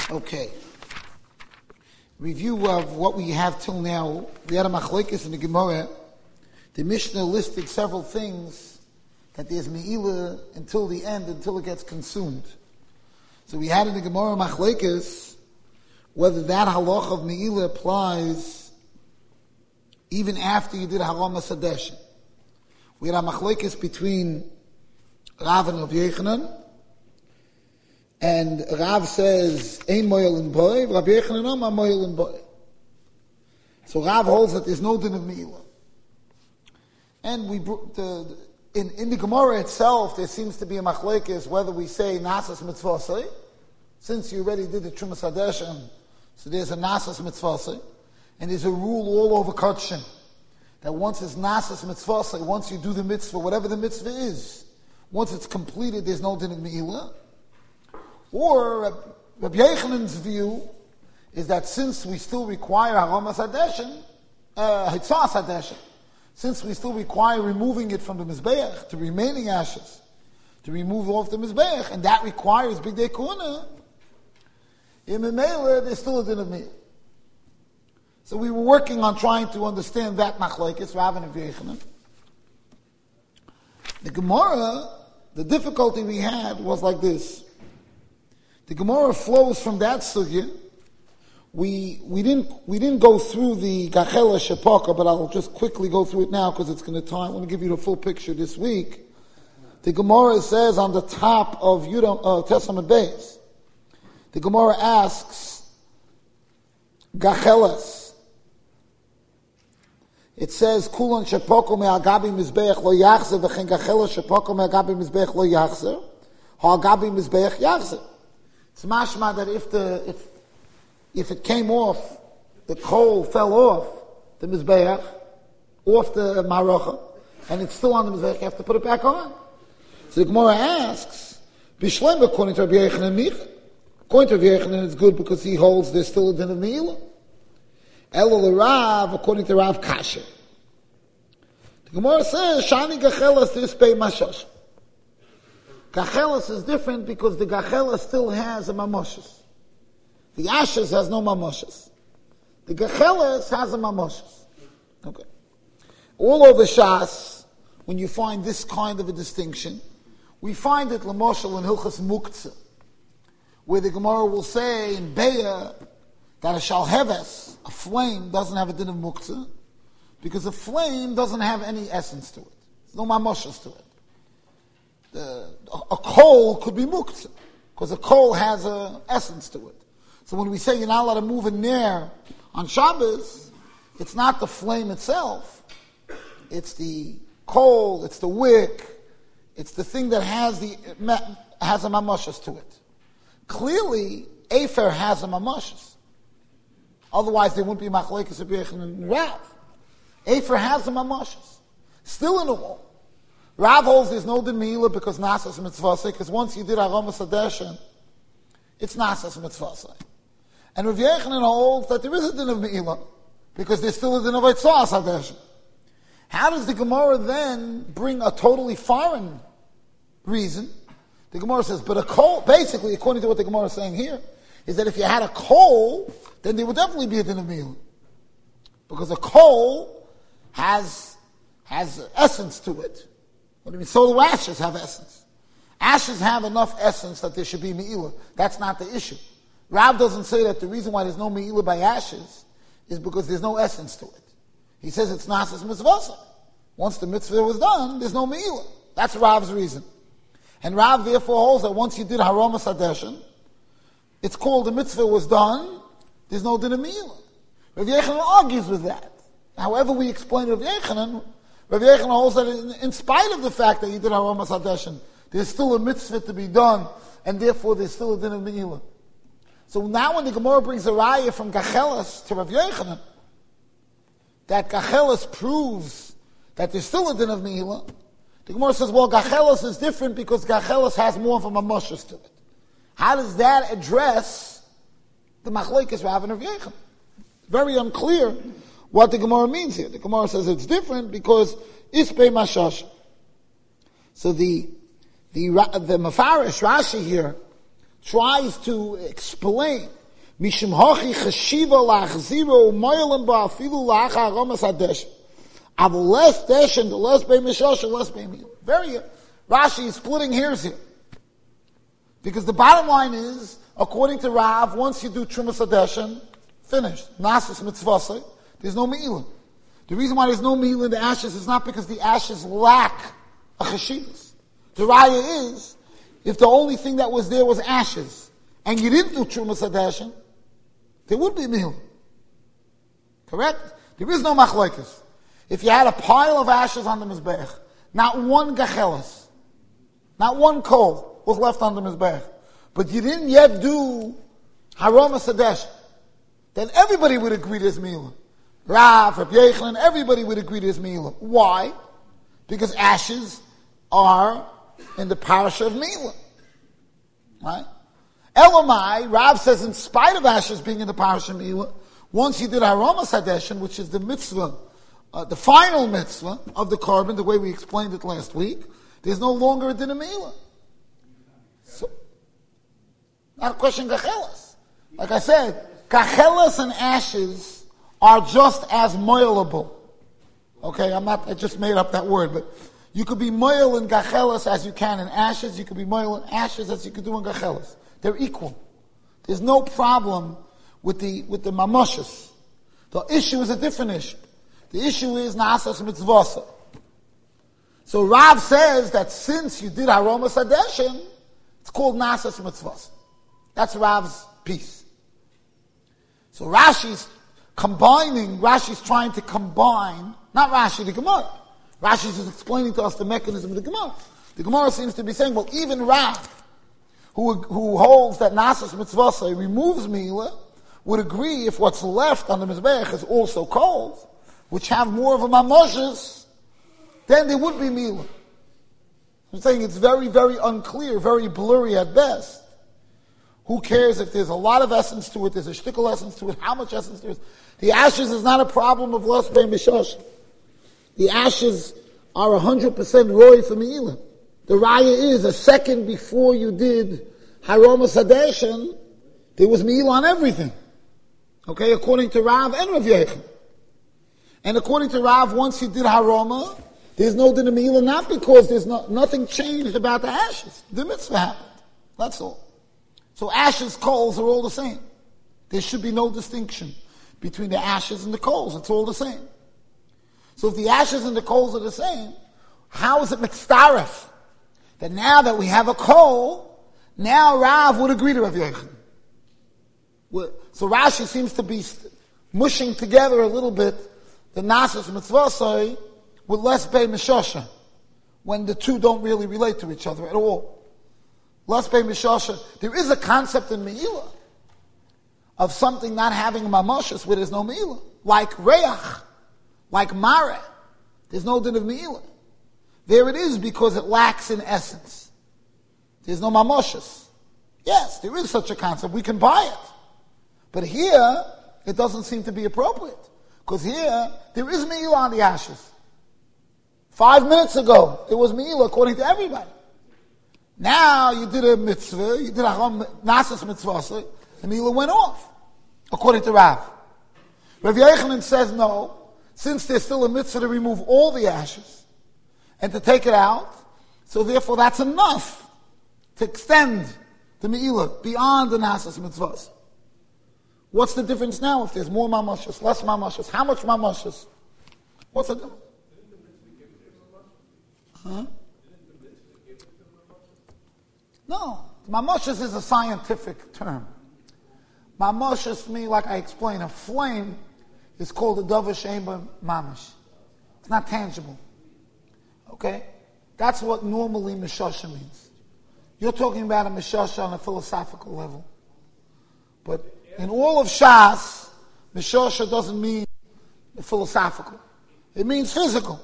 Okay. Review of what we have till now. We had a machlokes in the Gemara. The Mishnah listed several things that there's me'ilah until the end, until it gets consumed. So we had in the Gemara machlokes whether that halach of me'ilah applies even after you did haramas hadeshin. We had a machlokes between Rav and Rav Yechanan, and Rav says, Ein moyel in boy, Rav Yechanan Amar moyel in boy. So Rav holds that there's no din of me'ilah. And in the Gemara itself, there seems to be a machlokes whether we say nasas mitzvasei, since you already did the Trumas Hadeshin, so there's a nasas mitzvasei, and there's a rule all over Kodshin, that once it's nasas mitzvasei, once you do the mitzvah, whatever the mitzvah is, once it's completed, there's no din of me'ilah. Or Rabbi Yechanan's view is that since we still require haramas hadeshin, hitzas hadeshin, since we still require removing it from the mizbeach, to remaining ashes, to remove off the mizbeach, and that requires bigdei kuna, in Memela, there's still a din of me'ilah. So we were working on trying to understand that machlokes, Rav and Rabbi Yechanan. The Gemara, the difficulty we had was like this. The Gemara flows from that sugya. We didn't go through the Gachela Shepaka, but I'll just quickly go through it now because it's going to time. I want to give you the full picture this week. The Gemara says on the top of Testament Beis, the Gemara asks Gachelas. It says Kulon Shepaka me'agabi mizbeach lo yachzer v'chen Gachela Shepaka me'agabi mizbeach lo yachzer ha'agabi mizbeach yachzer. It's mashma that if it came off, the coal fell off the mizbeach, off the maracha, and it's still on the mizbeach, you have to put it back on. So the Gemara asks, Bishleim according to Rabbi Yechanan Micha. According to Rabbi Yechanan, it's good because he holds there's still a din of me'ilah. Elo Rav, according to Rav Kasher. The Gemara says, Shani gachelas tispei mashash. Gachelas is different because the gachelas still has a mamoshes. The ashes has no mamoshes. The gachelas has a mamoshes. Okay. All over Shas, when you find this kind of a distinction, we find it Lamoshel in Hilchas Muktzah, where the Gemara will say in Be'ah that a shalheves, a flame, doesn't have a din of Muktzah, because a flame doesn't have any essence to it. There's no mamoshes to it. A coal could be muktzah, because a coal has an essence to it. So when we say you're not allowed to move in there on Shabbos, it's not the flame itself. It's the coal, it's the wick, it's the thing that has a mamoshes to it. Clearly, Afer has a mamoshes. Otherwise, there wouldn't be machlokes Rabbi Yechanan and Rav. Afer has a mamoshes. Still in the wall. Rav holds there's no din me'ilah because nasas mitzvasei, because once you did haramas hadeshin, it's nasas mitzvasei. And Rav Yechanan holds that there is a din of me'ilah because there's still a din of hitzas hadeshin. How does the Gemara then bring a totally foreign reason? The Gemara says, but a coal, basically, according to what the Gemara is saying here, is that if you had a coal, then there would definitely be a din of me'ilah. Because a coal has essence to it. What do you mean? So do ashes have essence. Ashes have enough essence that there should be me'ilah. That's not the issue. Rav doesn't say that the reason why there's no me'ilah by ashes is because there's no essence to it. He says it's nasas mitzvasa. Once the mitzvah was done, there's no me'ilah. That's Rav's reason. And Rav therefore holds that once you did haramas hadeshin, it's called the mitzvah was done, there's no din of me'ilah. Rav Yechanan argues with that. However we explain Rav Yechanan, Rav Yechanan holds that in spite of the fact that you did haramas hadeshin, there's still a mitzvah to be done, and therefore there's still a din of me'ilah. So now when the Gemara brings a raya from Gachelas to Rav Yechanan, that Gachelas proves that there's still a din of me'ilah, the Gemara says, well, Gachelas is different because Gachelas has more of a mamoshes to it. How does that address the machlokes Rav and Rav Yechanan? Very unclear what the Gemara means here. The Gemara says it's different because ispei mashash. So the Mefarish Rashi here tries to explain Mishum hachi cheshiva lachziro u'moyelim ba'afilu la'acha aromas hadesh. Aval less desh and the less bei mishosh and less bei mil. Rashi is splitting hairs here. Because the bottom line is, according to Rav, once you do Trumas Hadeshen, finished. Nasis mitzvasai, there's no me'ilah. The reason why there's no me'ilah in the ashes is not because the ashes lack a cheshivas. The raya is, if the only thing that was there was ashes, and you didn't do Trumas Hadeshen, there would be me'ilah. Correct? There is no machlokes. If you had a pile of ashes on the mizbech, not one gachelas, not one coal was left on the mizbech, but you didn't yet do Haromas Hadeshen, then everybody would agree there's me'ilah. Rav, Rabbi Yochanan, everybody would agree there's me'ilah. Why? Because ashes are in the parasha of me'ilah. Right? Elamai, Rav says in spite of ashes being in the parasha of me'ilah, once you did Haromas Hadeshen, which is the mitzvah, the final mitzvah of the carbon, the way we explained it last week, there's no longer a din of me'ilah. So, not a question gachelas. Like I said, gachelas and ashes are just as moilable. Okay, I just made up that word, but you could be moil in gachelas as you can in ashes, you could be moil in ashes as you could do in gachelas. They're equal. There's no problem with the mamoshes. The issue is a different issue. The issue is na'asas mitzvasa. So Rav says that since you did Haromas Hadeshen, it's called na'asas mitzvasa. That's Rav's piece. So Rashi's trying to combine, not Rashi, the Gemara. Rashi's just explaining to us the mechanism of the Gemara. The Gemara seems to be saying, well, even Rav, who holds that na'asas mitzvasa removes me'ilah, would agree if what's left on the mizbech is also coals, which have more of a mamoshes, then there would be me'ilah. I'm saying it's very, very unclear, very blurry at best. Who cares if there's a lot of essence to it, there's a shtickle essence to it, how much essence there is. The ashes is not a problem of lost bein mishosh. The ashes are 100% roy for me'ilah. The raya is, a second before you did Haromas Hadeshen, there was me'ilah on everything. Okay, according to Rav and Rav Yochanan. And according to Rav, once you did Haroma, there's no din of me'ilah, not because there's nothing changed about the ashes. The mitzvah happened. That's all. So ashes, coals are all the same. There should be no distinction between the ashes and the coals. It's all the same. So if the ashes and the coals are the same, how is it mitzdaref that now that we have a coal, now Rav would agree to Rav Yochanan? So Rashi seems to be mushing together a little bit the Nasas Mitzvasai with less Bei Mishosha, when the two don't really relate to each other at all. Less Bei Mishosha, there is a concept in Me'ilah of something not having Mamoshes where there's no Me'ilah. Like Reach, like Mare, there's no din of Me'ilah. There it is because it lacks in essence. There's no Mamoshes. Yes, there is such a concept. We can buy it. But here, it doesn't seem to be appropriate. Because here, there is me'ilah on the ashes. 5 minutes ago, it was me'ilah according to everybody. Now, you did a mitzvah, you did a nasas mitzvah, the me'ilah went off, according to Rav. Rav Yochanan says no, since there's still a mitzvah to remove all the ashes, and to take it out, so therefore that's enough to extend the me'ilah beyond the nasas mitzvahs. What's the difference now if there's more mamashas, less mamashas? How much mamashas? What's the difference? Huh? No, mamashas is a scientific term. Mamashas mean, like I explained, a flame is called a davar she'ein bo mamash. It's not tangible. Okay? That's what normally mishasha means. You're talking about a mishasha on a philosophical level. But in all of Shas, mishasha doesn't mean philosophical. It means physical.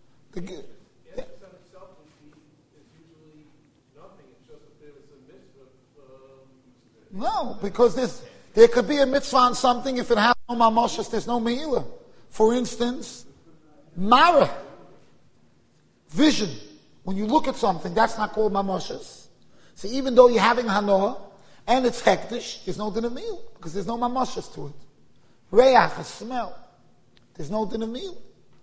No, because there could be a mitzvah on something if it has no mamashas, there's no me'ilah. For instance, mara, vision. When you look at something, that's not called mamashas. So even though you're having hanoah, and it's hektish, there's no din of meal, because there's no mamashas to it. Reach, a smell, there's no din of meal.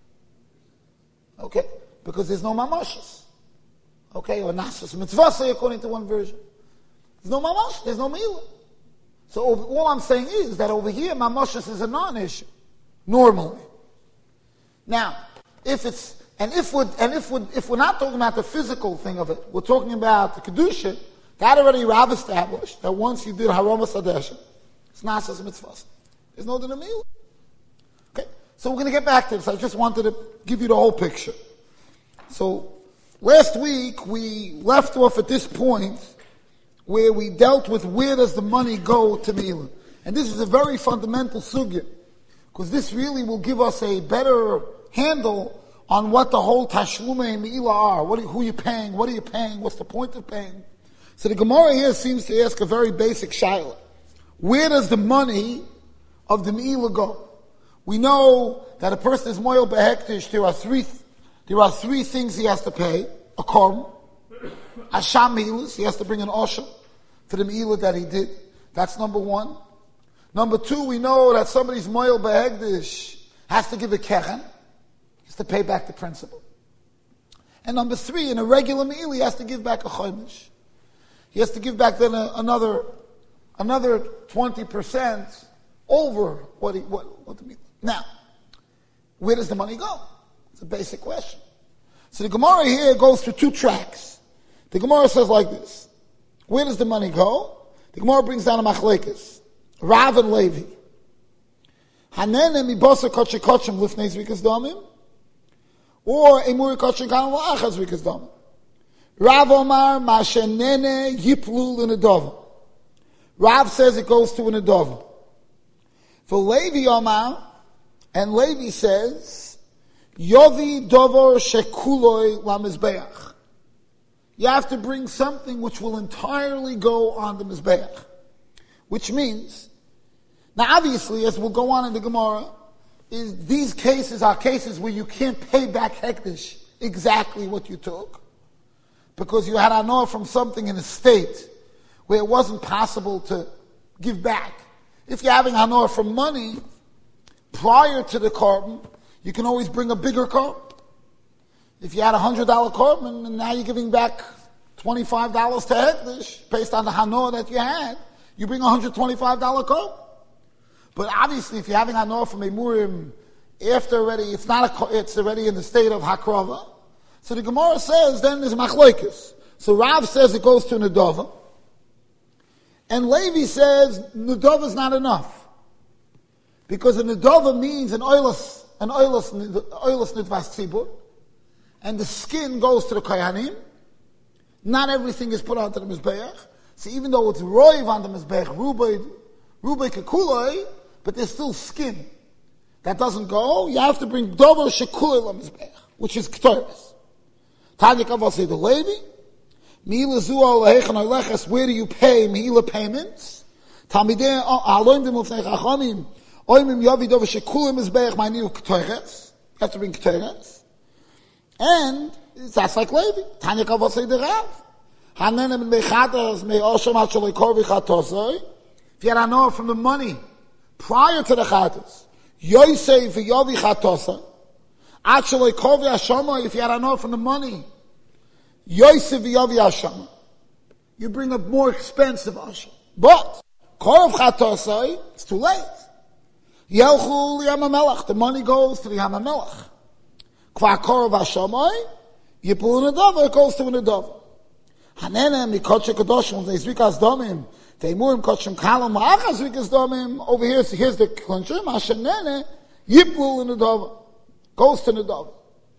Okay, because there's no mamashas. Okay, or nasas mitzvah, according to one version. There's no mamash, there's no meal. So all I'm saying is that over here, mamashas is a non-issue, normally. Now, if we're not talking about the physical thing of it, we're talking about the kedusha. That already Rav established that once you did haroma sadesha, it's nasas mitzvahs. There's no din of meal. Okay, so we're going to get back to this. I just wanted to give you the whole picture. So last week we left off at this point where we dealt with where does the money go to meal, and this is a very fundamental sugya because this really will give us a better handle on what the whole tashlumei and meila are. Who are you paying? What are you paying? What's the point of paying? So the Gemara here seems to ask a very basic shaila. Where does the money of the meila go? We know that a person is moyel behektish. There are three things he has to pay. A korban, asham meilas, he has to bring an osha for the meila that he did. That's number one. Number two, we know that somebody's moyel behektish has to give a keren. He has to pay back the principal. And number three, in a regular meal, he has to give back a chomish. He has to give back then another 20% over what the meal. Now, where does the money go? It's a basic question. So the Gemara here goes through two tracks. The Gemara says like this: where does the money go? The Gemara brings down a machlekes, Rav and Levi. Hanene mibasa kotche kotchem lifnei zrikas damim, or emuri kotche kanal la'achas zrikas damim. Rav Omar mashenene yiplu l'nedova. Rav says it goes to an nedova. For Levi Omar, and Levi says, Yovi dover shekuloi lamizbeach. You have to bring something which will entirely go on the mizbeach. Which means, now obviously, as we'll go on in the Gemara, these cases are cases where you can't pay back hektish exactly what you took, because you had anor from something in a state where it wasn't possible to give back. If you're having anor from money, prior to the korban, you can always bring a bigger korban. If you had $100 korban and now you're giving back $25 to hektish based on the hanor that you had, you bring $125 korban. But obviously, if you're having hanor from a murim after already, it's already in the state of hakrava. So the Gemara says then there's machlokes. So Rav says it goes to nedova, and Levi says nedova is not enough, because a nedova means an oilus nidvas tzibur, and the skin goes to the kohanim. Not everything is put onto the mizbeach. So even though it's roiv on the mizbeach, rubei kekuloi, but there's still skin that doesn't go. You have to bring dover shekuloi lamizbeach, which is ketores. Tanya Kaval say the Levi, Meila Zuo Lehechan Oileches, where do you pay Meila payments? Talmidei Aloim Dimufnei Chachamim, Oimim Yavi Dov Shekulim Mizbeach Ma'niu Ketores. You have to bring Ketores. And that's like Levi. Tanya Kaval say the Rav. Hanenem Mechatas Me Osham Hachalei Korvi Chatosoi. If you had anor from the money prior to the Chatas, Yosei V'Yavi Chatosa. Actually, Kovi Hashama, if you had anor from the money, Yosef V'Yavi Hashama, you bring a more expensive Hasham. But, Korov Chatosai, it's too late. Yelchu L'Yamamelech, the money goes to the Yamamelech. Kvar Korov Hashamai, Yipul Nedava, it goes to a Nedava. Hanene Mikotche Kadoshim, they Zrikas Domim, they Murim Kotchem Kalam, Ma'achas Zrikas Domim, over here's the clincher, Mashenene, Yipul Nedava. Goes to Nedava.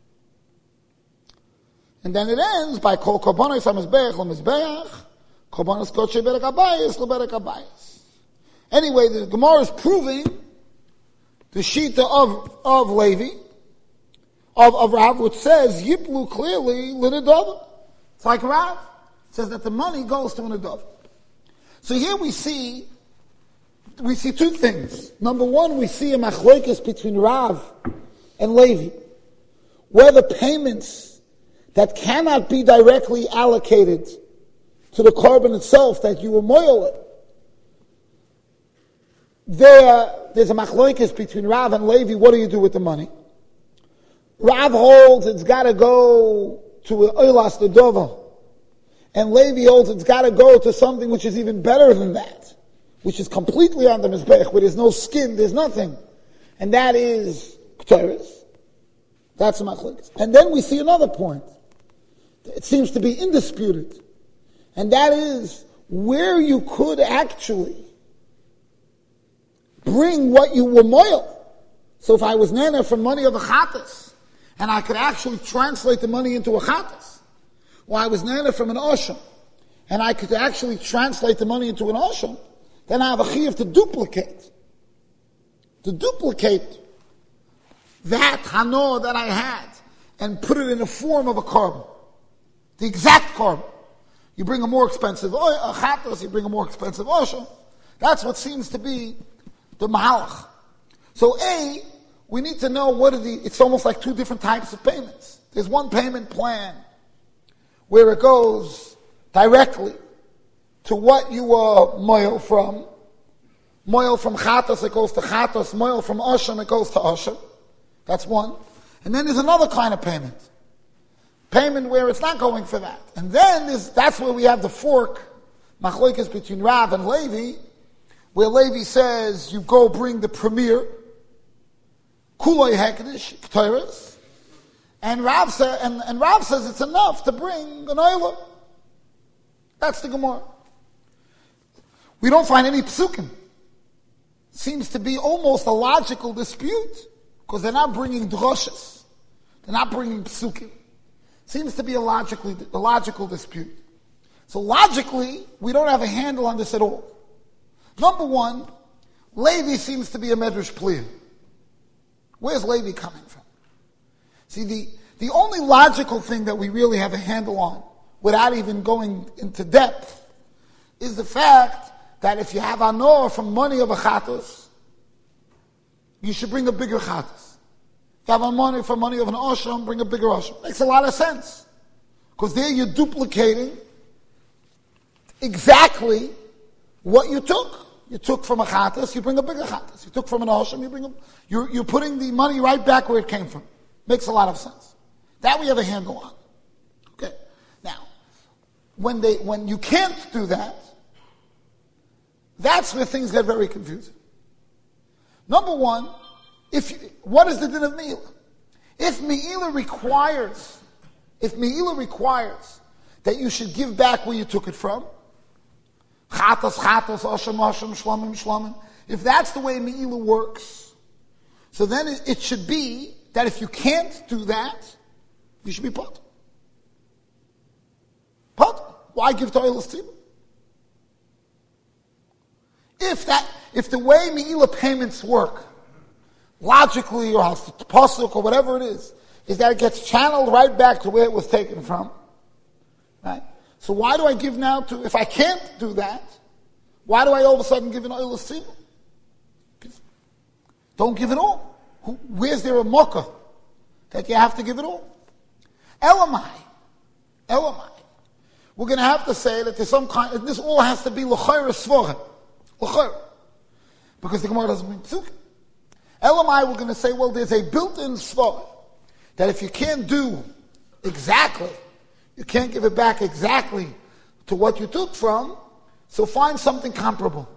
And then it ends by Kol Korbanos HaMizbeach LaMizbeach, Korbanos Kodesh Berek Habayis LaBerek Habayis. Anyway, the Gemara is proving the shita of Levi, of Rav, which says, Yiplu clearly L'Nedava. It's like Rav. It says that the money goes to Nedava. So here we see two things. Number one, we see a machlokes between Rav and Levi, where the payments that cannot be directly allocated to the korban itself that you were moyel, there's a machlokes between Rav and Levi. What do you do with the money? Rav holds it's got to go to an oilas ledova, and Levi holds it's got to go to something which is even better than that, which is completely on the mizbech, where there's no skin, there's nothing, and that is ketores. That's a machlokes. And then we see another point. It seems to be indisputed, and that is where you could actually bring what you were moil. So if I was nana from money of a chatas, and I could actually translate the money into a chatas, or I was nana from an osham, and I could actually translate the money into an osham, then I have a chiyuv to duplicate that hano that I had, and put it in the form of a carbon, the exact carbon. You bring a more expensive chatas, you bring a more expensive osham. That's what seems to be the mahalach. So we need to know it's almost like two different types of payments. There's one payment plan where it goes directly to what you are moil from. Moil from chatas, it goes to chatas. Moil from osham, it goes to osham. That's one. And then there's another kind of payment. Payment where it's not going for that. And then that's where we have the fork, machlokes between Rav and Levi, where Levi says you go bring the premier, kuloi hekdesh, ketores, and Rav says it's enough to bring an oilah. That's the Gemara. We don't find any psukim. Seems to be almost a logical dispute, because they're not bringing droshes. They're not bringing psukim. Seems to be a logical dispute. So logically, we don't have a handle on this at all. Number one, Levi seems to be a medrash player. Where's Levi coming from? See, the only logical thing that we really have a handle on, without even going into depth, is the fact that if you have anor from money of a chatos, you should bring a bigger chatos. If you have money from money of an osham, bring a bigger osham. Makes a lot of sense. Because there you're duplicating exactly what you took. You took from a chatas, you bring a bigger chatas. You took from an osham, you're putting the money right back where it came from. Makes a lot of sense. That we have a handle on. Okay. Now, when you can't do that, that's where things get very confusing. Number one, what is the din of meila? If meila requires that you should give back where you took it from, chatas, osham, shlamim, shlamim. If that's the way meila works, so then it should be that if you can't do that, you should be put. Why give to oilas tzibur? If the way meila payments work, logically or pasuk or whatever it is that it gets channeled right back to where it was taken from, right? So why do I give now if I can't do that, why do I all of a sudden give an oilas tzibur? Don't give it all. Where's there a mokkah that you have to give it all? Elamai. We're going to have to say that there's some kind, this all has to be l'chayra svora. L'chayra. Because the Gemara doesn't mean psukim. Elamai, we're going to say, well, there's a built-in svora that if you can't do exactly, you can't give it back exactly to what you took from, so find something comparable.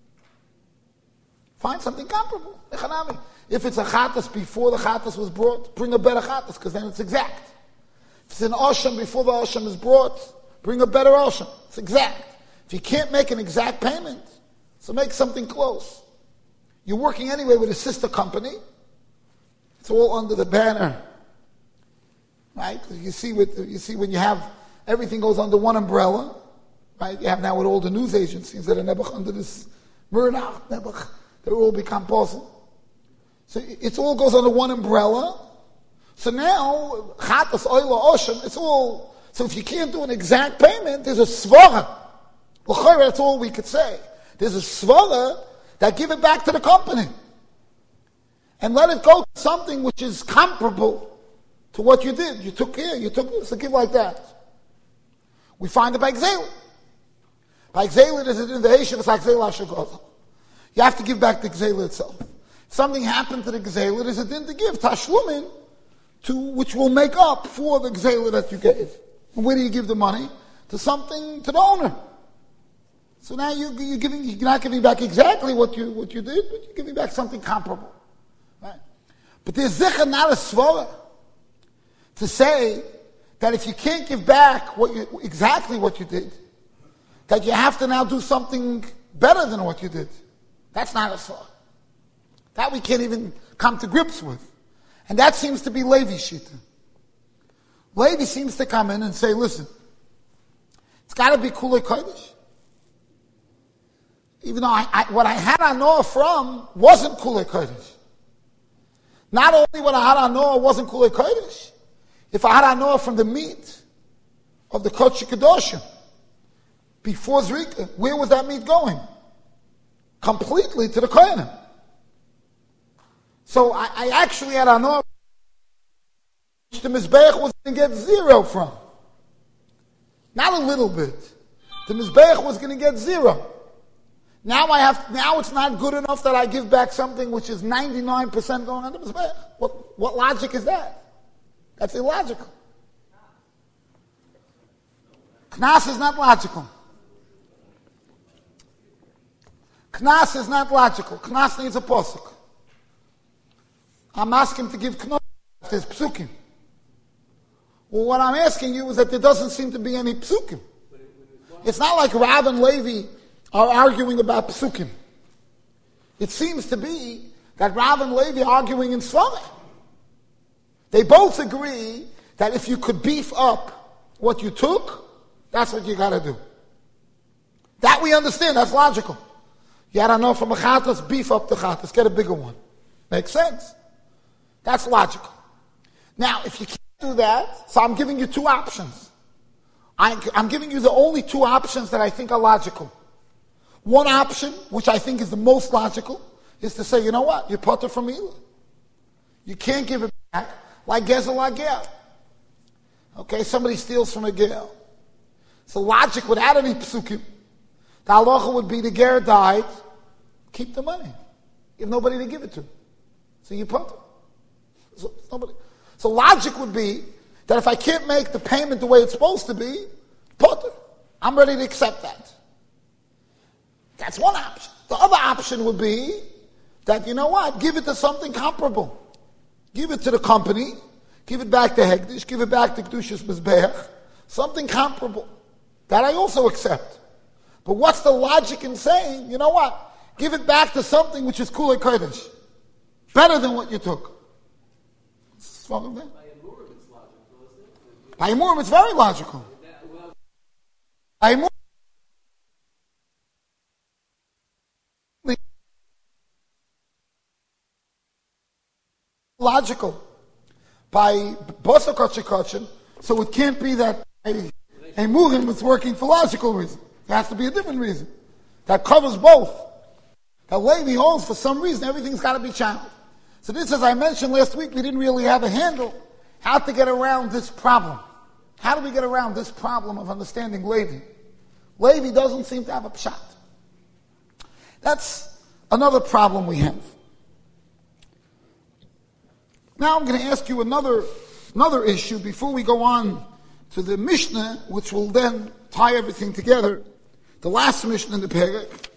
If it's a chatas before the chatas was brought, bring a better chatas, because then it's exact. If it's an osham before the osham is brought, bring a better osham. It's exact. If you can't make an exact payment, so make something close. You're working anyway with a sister company. It's all under the banner, right? You see when you have everything goes under one umbrella, right? You have now with all the news agencies that are nebuch under this Murdoch, nebuch, they all become possible. So it all goes under one umbrella. So now chatas, oila, osham, it's all. So if you can't do an exact payment, there's a svara. L'chayra, that's all we could say. There's a svara that give it back to the company. And let it go to something which is comparable to what you did. You took this, so give like that. We find it by Gzela. By Gzela, there's an invitation, it's like Gzela Hashagoza. you have to give back the gzela itself. If something happened to the gzela, there's a din to give tashlumin, which will make up for the gzela that you gave. And where do you give the money? To the owner. So now you're not giving back exactly what you did, but you're giving back something comparable. Right? But there's zicha not a svara to say that if you can't give back exactly what you did, that you have to now do something better than what you did. That's not a svara. That we can't even come to grips with. And that seems to be Levi's shita. Levi seems to come in and say, listen, it's got to be kulei kodesh. Even though what I had on Noah from wasn't kulei kodesh. Not only what I had on Noah wasn't kulei kodesh. If I had on Noah from the meat of the kodesh kadoshim before Zrika, where was that meat going? Completely to the kohenim. So I actually had on Noah which the Mizbeach was going to get 0 from. Not a little bit. The Mizbeach was going to get 0. Now it's not good enough that I give back something which is 99% going on the Mizbeach. What logic is that? That's illogical. Knas is not logical. Knas is not logical. Knas needs a posuk. I'm asking to give knas if there's psukim. Well, what I'm asking you is that there doesn't seem to be any psukim. It's not like Rav and Levi are arguing about psukim. It seems to be that Rav and Levi are arguing in Svara. They both agree that if you could beef up what you took, that's what you got to do. That we understand. That's logical. You got to know from a chatas, beef up the chatas, get a bigger one. Makes sense. That's logical. Now, if you can't do that, so I'm giving you two options. I'm giving you the only two options that I think are logical. One option, which I think is the most logical, is to say, you know what? You're potter from Elah. You can't give it back like Gezel Agel. Okay, somebody steals from a Gel. So logic without any psukim, the halacha would be the ger died, keep the money. You have nobody to give it to. So you potter. So logic would be that if I can't make the payment the way it's supposed to be, potter. I'm ready to accept that. That's one option. The other option would be that, you know what, give it to something comparable. Give it to the company, give it back to Hegdish, give it back to Kedushas Mizbeach, something comparable. That I also accept. But what's the logic in saying, you know what, give it back to something which is Kulei Kodesh, better than what you took? By Amurim, it's very logical. By Amurim, logical. By Bosakotchikotchin, so it can't be that Amurim is working for logical reason. There has to be a different reason. That covers both. That Levi holds for some reason everything's got to be channeled. So this, as I mentioned last week, we didn't really have a handle how to get around this problem. How do we get around this problem of understanding Levi? Levi doesn't seem to have a pshat. That's another problem we have. Now I'm going to ask you another issue before we go on to the Mishnah, which will then tie everything together. The last Mishnah in the Perek.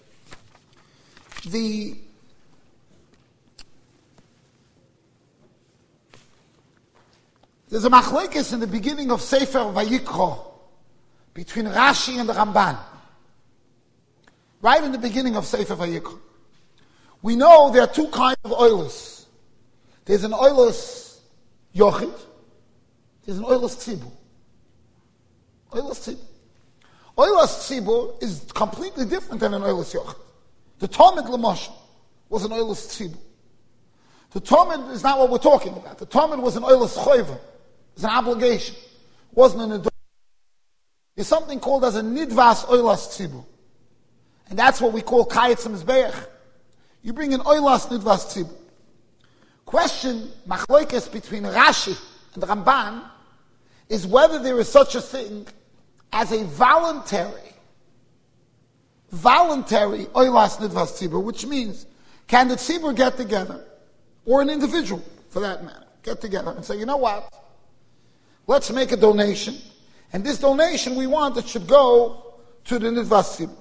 There's a machlekes in the beginning of Sefer Vayikra between Rashi and the Ramban. Right in the beginning of Sefer Vayikra. We know there are two kinds of oilers. There's an oilers yochid. There's an oilers tzibur. Oilers tzibur. Oilers tzibur is completely different than an oilers yochid. The Talmud L'Moshe was an oilers tzibur. The Talmud is not what we're talking about. The Talmud was an oilers choiva. It's an obligation. It wasn't an adult. There's something called as a nidvas oilas tzibur. And that's what we call kayetz mizbeach. You bring an oilas nidvas tzibur. Question, machlokes between Rashi and Ramban, is whether there is such a thing as a voluntary voluntary oilas nidvas tzibur, which means, can the tzibur get together, or an individual, for that matter, get together and say, you know what, let's make a donation, and this donation we want it should go to the nidvas tzibur.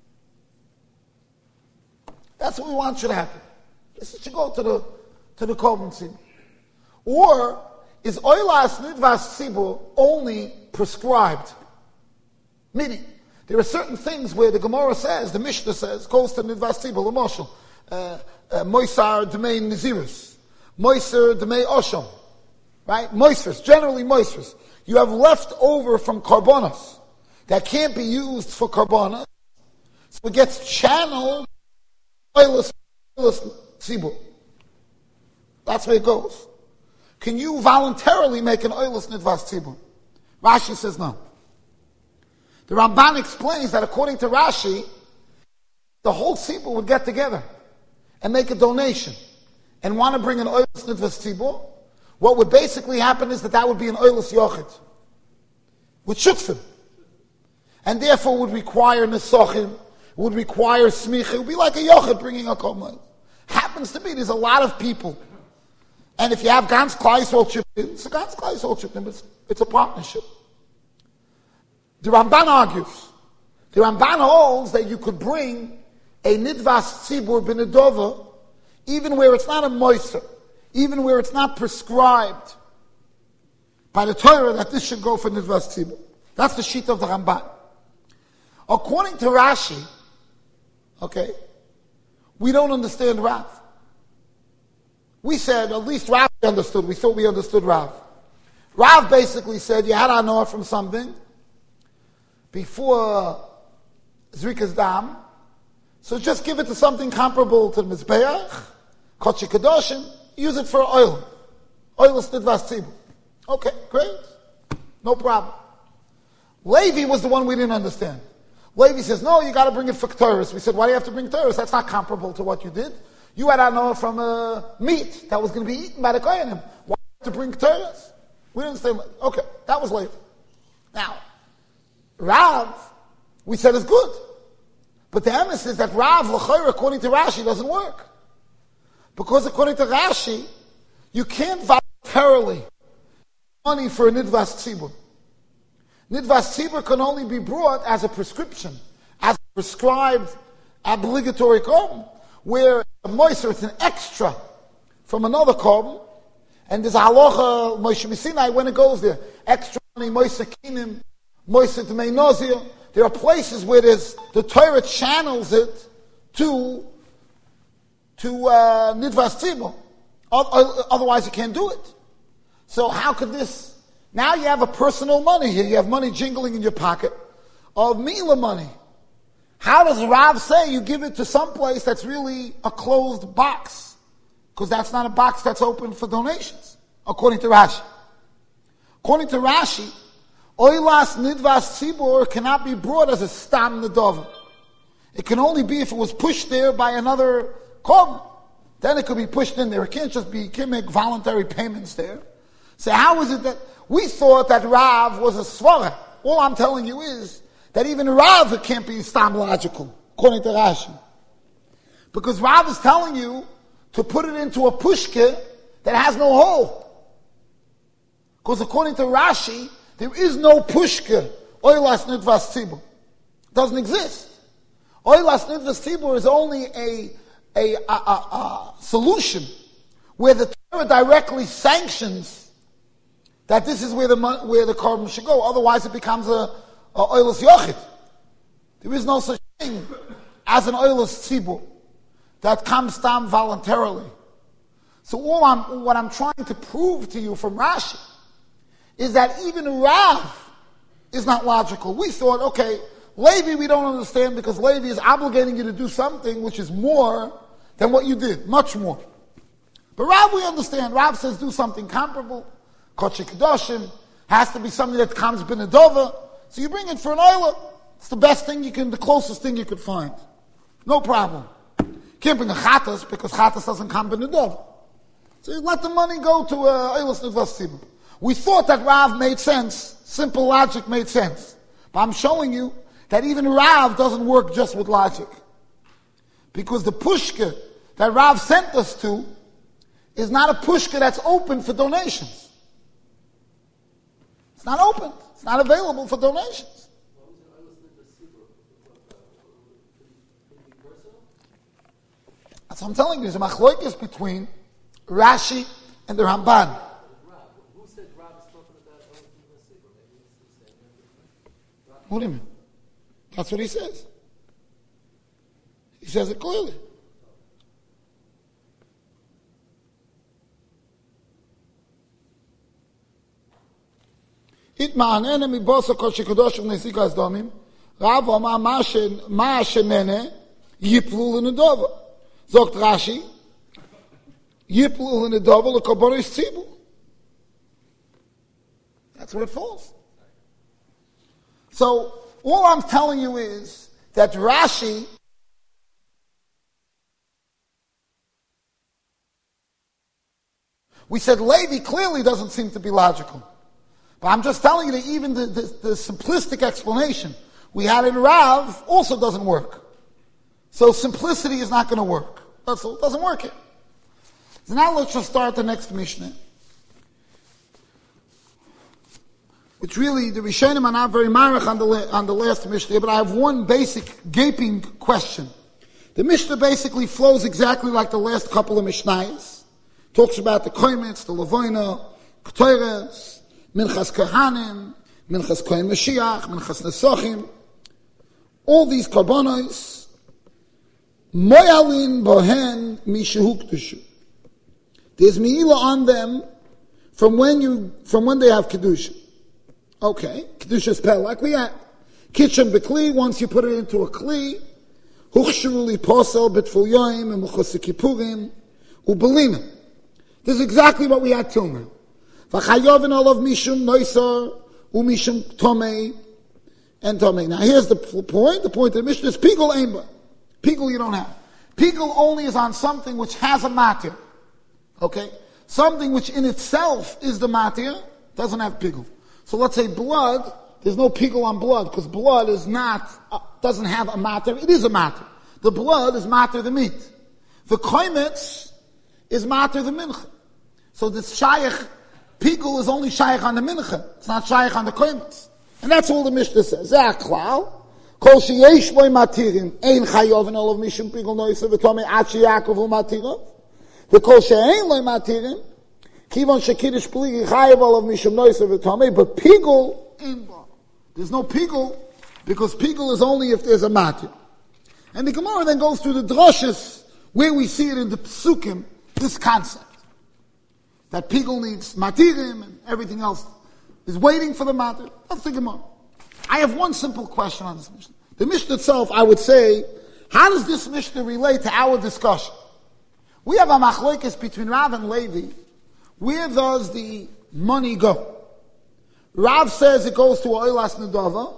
That's what we want should happen. This should go to the korban tzibur. Or is oilas nidvas tzibur only prescribed? Meaning, there are certain things where the Gemara says, the Mishnah says, goes to nidvas tzibur, l'moshel, moisar d'mei nizirus, moiser d'mei osham, right? Moisers, generally moisers. You have left over from karbonos that can't be used for karbonos, so it gets channeled oilus tzibur. That's where it goes. Can you voluntarily make an oilus nidvas tzibur? Rashi says no. The Ramban explains that according to Rashi, the whole tzibur would get together and make a donation and want to bring an oilus nidvas tzibur. What would basically happen is that would be an oilus yochid with shukfim, and therefore would require nesachim, would require smicha. It would be like a yochid bringing a korban. Happens to be there's a lot of people, and if you have Gans Klal Yisrael chipped in, it's a Gans Klal Yisrael chipped in, but it's a partnership. The Ramban argues. The Ramban holds that you could bring a nidvas tzibur b'nedova, even where it's not a moiser, even where it's not prescribed by the Torah that this should go for nidvas tzibur. That's the sheet of the Ramban. According to Rashi, okay, we don't understand Rav. We said, at least Rav understood. We thought we understood Rav. Rav basically said, you had anor from something before Zrikas Dam, so just give it to something comparable to the Mizbeach, Kodesh Kadoshim, use it for oil. Oil is nidvas tzibur. Okay, great. No problem. Levi was the one we didn't understand. Levi says, no, you got to bring it for Ketores. We said, why do you have to bring Ketores? That's not comparable to what you did. You had anor from meat that was going to be eaten by the Kohanim. Why do you have to bring Ketores? We didn't understand. Okay, that was Levi. Now, Rav, we said is good. But the emes is that Rav, l'chayr, according to Rashi, doesn't work. Because according to Rashi, you can't voluntarily money for a nidvas tzibur. Nidvas tzibur can only be brought as a prescription, as a prescribed obligatory korban, where a moiser, it's an extra from another korban, and there's a halacha, Moshe Sinai, when it goes there, extra money, moiser kinim, moiser d'mei nozir. There are places where the Torah channels it to nidvas tzibur. Otherwise you can't do it. So how could this, now you have a personal money here, you have money jingling in your pocket of Mila money. How does Rav say you give it to some place that's really a closed box? Because that's not a box that's open for donations, according to Rashi. According to Rashi, oilas nidvas tzibur cannot be brought as a stam nedova. It can only be if it was pushed there by another korban. Then it could be pushed in there. It can't just be, you can't make voluntary payments there. So how is it that we thought that Rav was a svara? All I'm telling you is that even Rav it can't be stam logical, according to Rashi. Because Rav is telling you to put it into a pushka that has no hole. Because according to Rashi, there is no pushka, oilas nidvas tzibur. It doesn't exist. Oilas nidvas tzibur is only a solution where the Torah directly sanctions that this is where the korban should go. Otherwise, it becomes a oilus yochid. There is no such thing as an oilus tzibur that comes down voluntarily. So what I'm trying to prove to you from Rashi is that even Rav is not logical. We thought, okay, Levi we don't understand because Levi is obligating you to do something which is more than what you did, much more. But Rav we understand. Rav says do something comparable. Kodesh Kadoshim has to be something that comes b'nedova. So you bring it for an oiler. It's the best thing the closest thing you could find. No problem. Can't bring a chatas because chatas doesn't come b'nedova. So you let the money go to oilus nidvas tzibur. We thought that Rav made sense. Simple logic made sense. But I'm showing you, that even Rav doesn't work just with logic. Because the pushka that Rav sent us to is not a pushka that's open for donations. It's not open. It's not available for donations. That's what I'm telling you. There's a machloikis between Rashi and the Ramban. Who said Rav is talking about What do you mean? That's what he says. He says it clearly. Itma'anene mi bosa kol shekadosh v'nesika azdomim Rav Omar ma shenene yiplu l'nedova. Zogt Rashi yiplu l'nedova l'korbanos tzibur. That's where it falls. So all I'm telling you is that Rashi we said Levi clearly doesn't seem to be logical. But I'm just telling you that even the simplistic explanation we had in Rav also doesn't work. So simplicity is not going to work. That's all. It doesn't work here. So now let's just start the next Mishnah. Which really, the Rishonim are not very marach on the last Mishnah, but I have one basic gaping question. The Mishnah basically flows exactly like the last couple of Mishnayos. Talks about the koimetz, the levoina, ktoires, minchas kohanim, minchas kohen Mashiach, minchas nesochim. All these karbonos, moyalin bohen mishehu kedusha. There's meila on them from when they have kedusha. Okay, kedusha spell like we had. Kitchen bekli, once you put it into a kli, huchshavu li posel betful yoim and mechus kippurim ubelina. This is exactly what we had till now. V'chayovin olav mishum noisar umishum tomei and tomei. Now here's the point. The point of the Mishnah is pigul aimba. Pigul you don't have. Pigul only is on something which has a matir. Okay? Something which in itself is the matir doesn't have pigul. So let's say blood, there's no pigul on blood, because blood is not, doesn't have a matter, it is a matter. The blood is matter the meat. The koimetz is matter the mincha. So this shayach, pigul is only shayach on the mincha, it's not shayach on the koimetz. And that's all the Mishnah says. Zeh klal, kol sheyesh loy matirim, ein chayov and all of mishum pigul noisa v'tomei achi Yaakov u'matirov, v'kol she'ein loy matirim, Kivon shekiddush pligi chayav olav mishum noisa v'tomei, but pigul in ba. There's no pigul because pigul is only if there's a matir. And the Gemara then goes through the droshes where we see it in the psukim, this concept that pigul needs matirim and everything else is waiting for the matir. That's the Gemara. I have one simple question on this Mishnah. The Mishnah itself, I would say, how does this Mishnah relate to our discussion? We have a machlokes between Rav and Levi. Where does the money go? Rav says it goes to Oilas Nedava,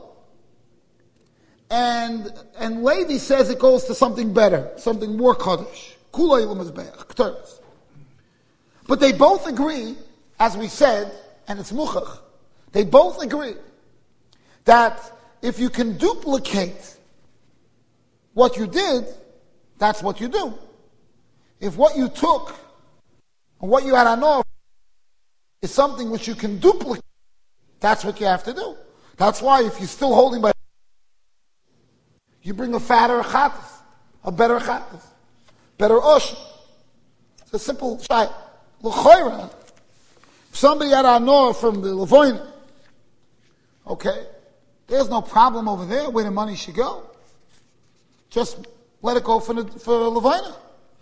and Levi says it goes to something better, something more Kaddish. Kulay L'mazbeach, K'teres. But they both agree, as we said, and it's Muchach, they both agree that if you can duplicate what you did, that's what you do. If what you took and what you had on offer is something which you can duplicate, that's what you have to do. That's why if you're still holding by, you bring a fatter chatas, a better chatas, better osh. It's a simple shayla. L'choira, if somebody had an honor from the levoina, okay, there's no problem over there where the money should go. Just let it go for levoina.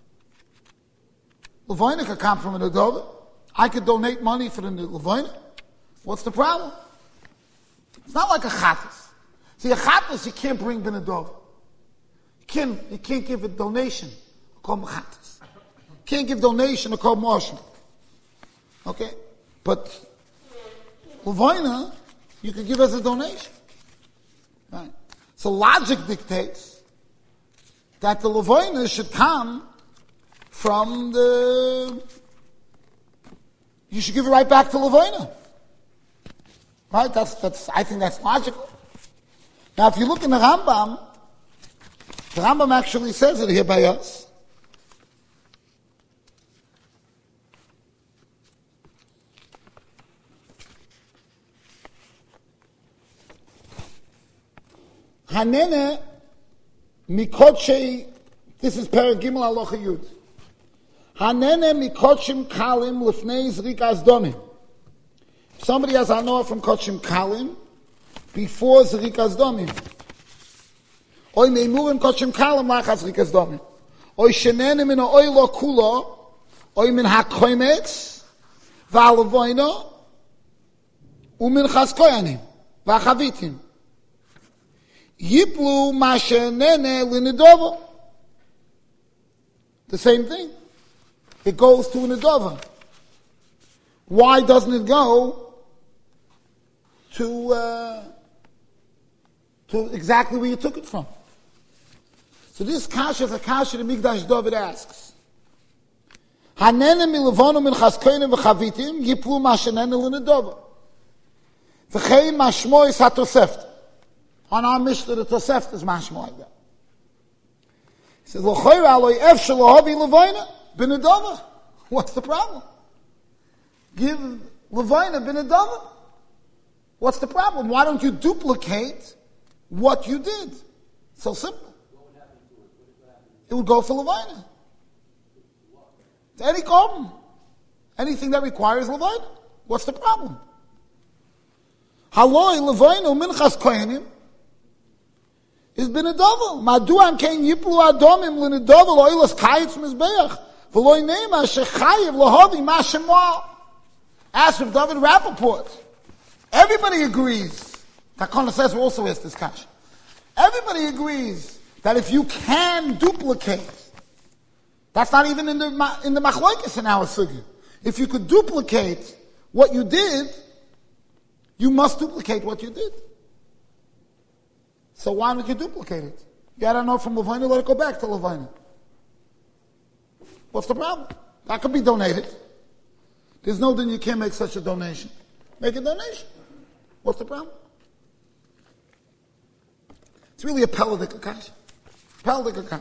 Levoina could come from a nedova. I could donate money for the levoina. What's the problem? It's not like a chatas. See, a chatas you can't bring ben nedova. You can't give a donation called chatas. You can't give donation called marshal. Okay, but levoina you could give as a donation. Right. So logic dictates that the levoina should come from you should give it right back to levoina. Right? That's I think that's logical. Now, if you look in the Rambam actually says it here by us. Hanene mikodshe, this is Perek Gimel Halacha Yud. Hanene mikodshem kalim lefnei zrikas domim. Somebody has hanoah from kodshem kalim before zrikas domim. Oy meimurim kodshem kalim lachas zrikas domim. Oy shenene min oy lo kula, oy min hakoimetz va'alavoino umin chaskoyanim va'chavitim. Yiplu mashenene linidova. The same thing. It goes to Nidova. Why doesn't it go to exactly where you took it from? So this kasha is a kasha that Mikdash David asks. Hanene milavonu min chaskoinim v'chavitim yiplu mashenene linidova. V'chei mashmo is hatoseft. On our Mishnah, the Tosefta is mashma like that. He says, "L'choyra aloi efshel lohavi levayna b'nedava." What's the problem? Give levayna b'nedava. What's the problem? Why don't you duplicate what you did? So simple. It would go for levayna. To any korban, anything that requires levayna. What's the problem? Haloi levayna minchas kohenim is b'nedava. Maduan kein yiplu adomim l'nedava lo'ilas kayitz mizbeach v'loi nema shechayiv lohavi ma shemua. Ask from David Rappaport. Everybody agrees. Takana says we also asked this question. Everybody agrees that if you can duplicate, that's not even in the machlokes in our sugya. If you could duplicate what you did, you must duplicate what you did. So why don't you duplicate it? You gotta know from Levina, let it go back to Levina. What's the problem? That could be donated. There's no then you can't make such a donation. Make a donation. What's the problem? It's really a Peladik Akash. Peladik Akash.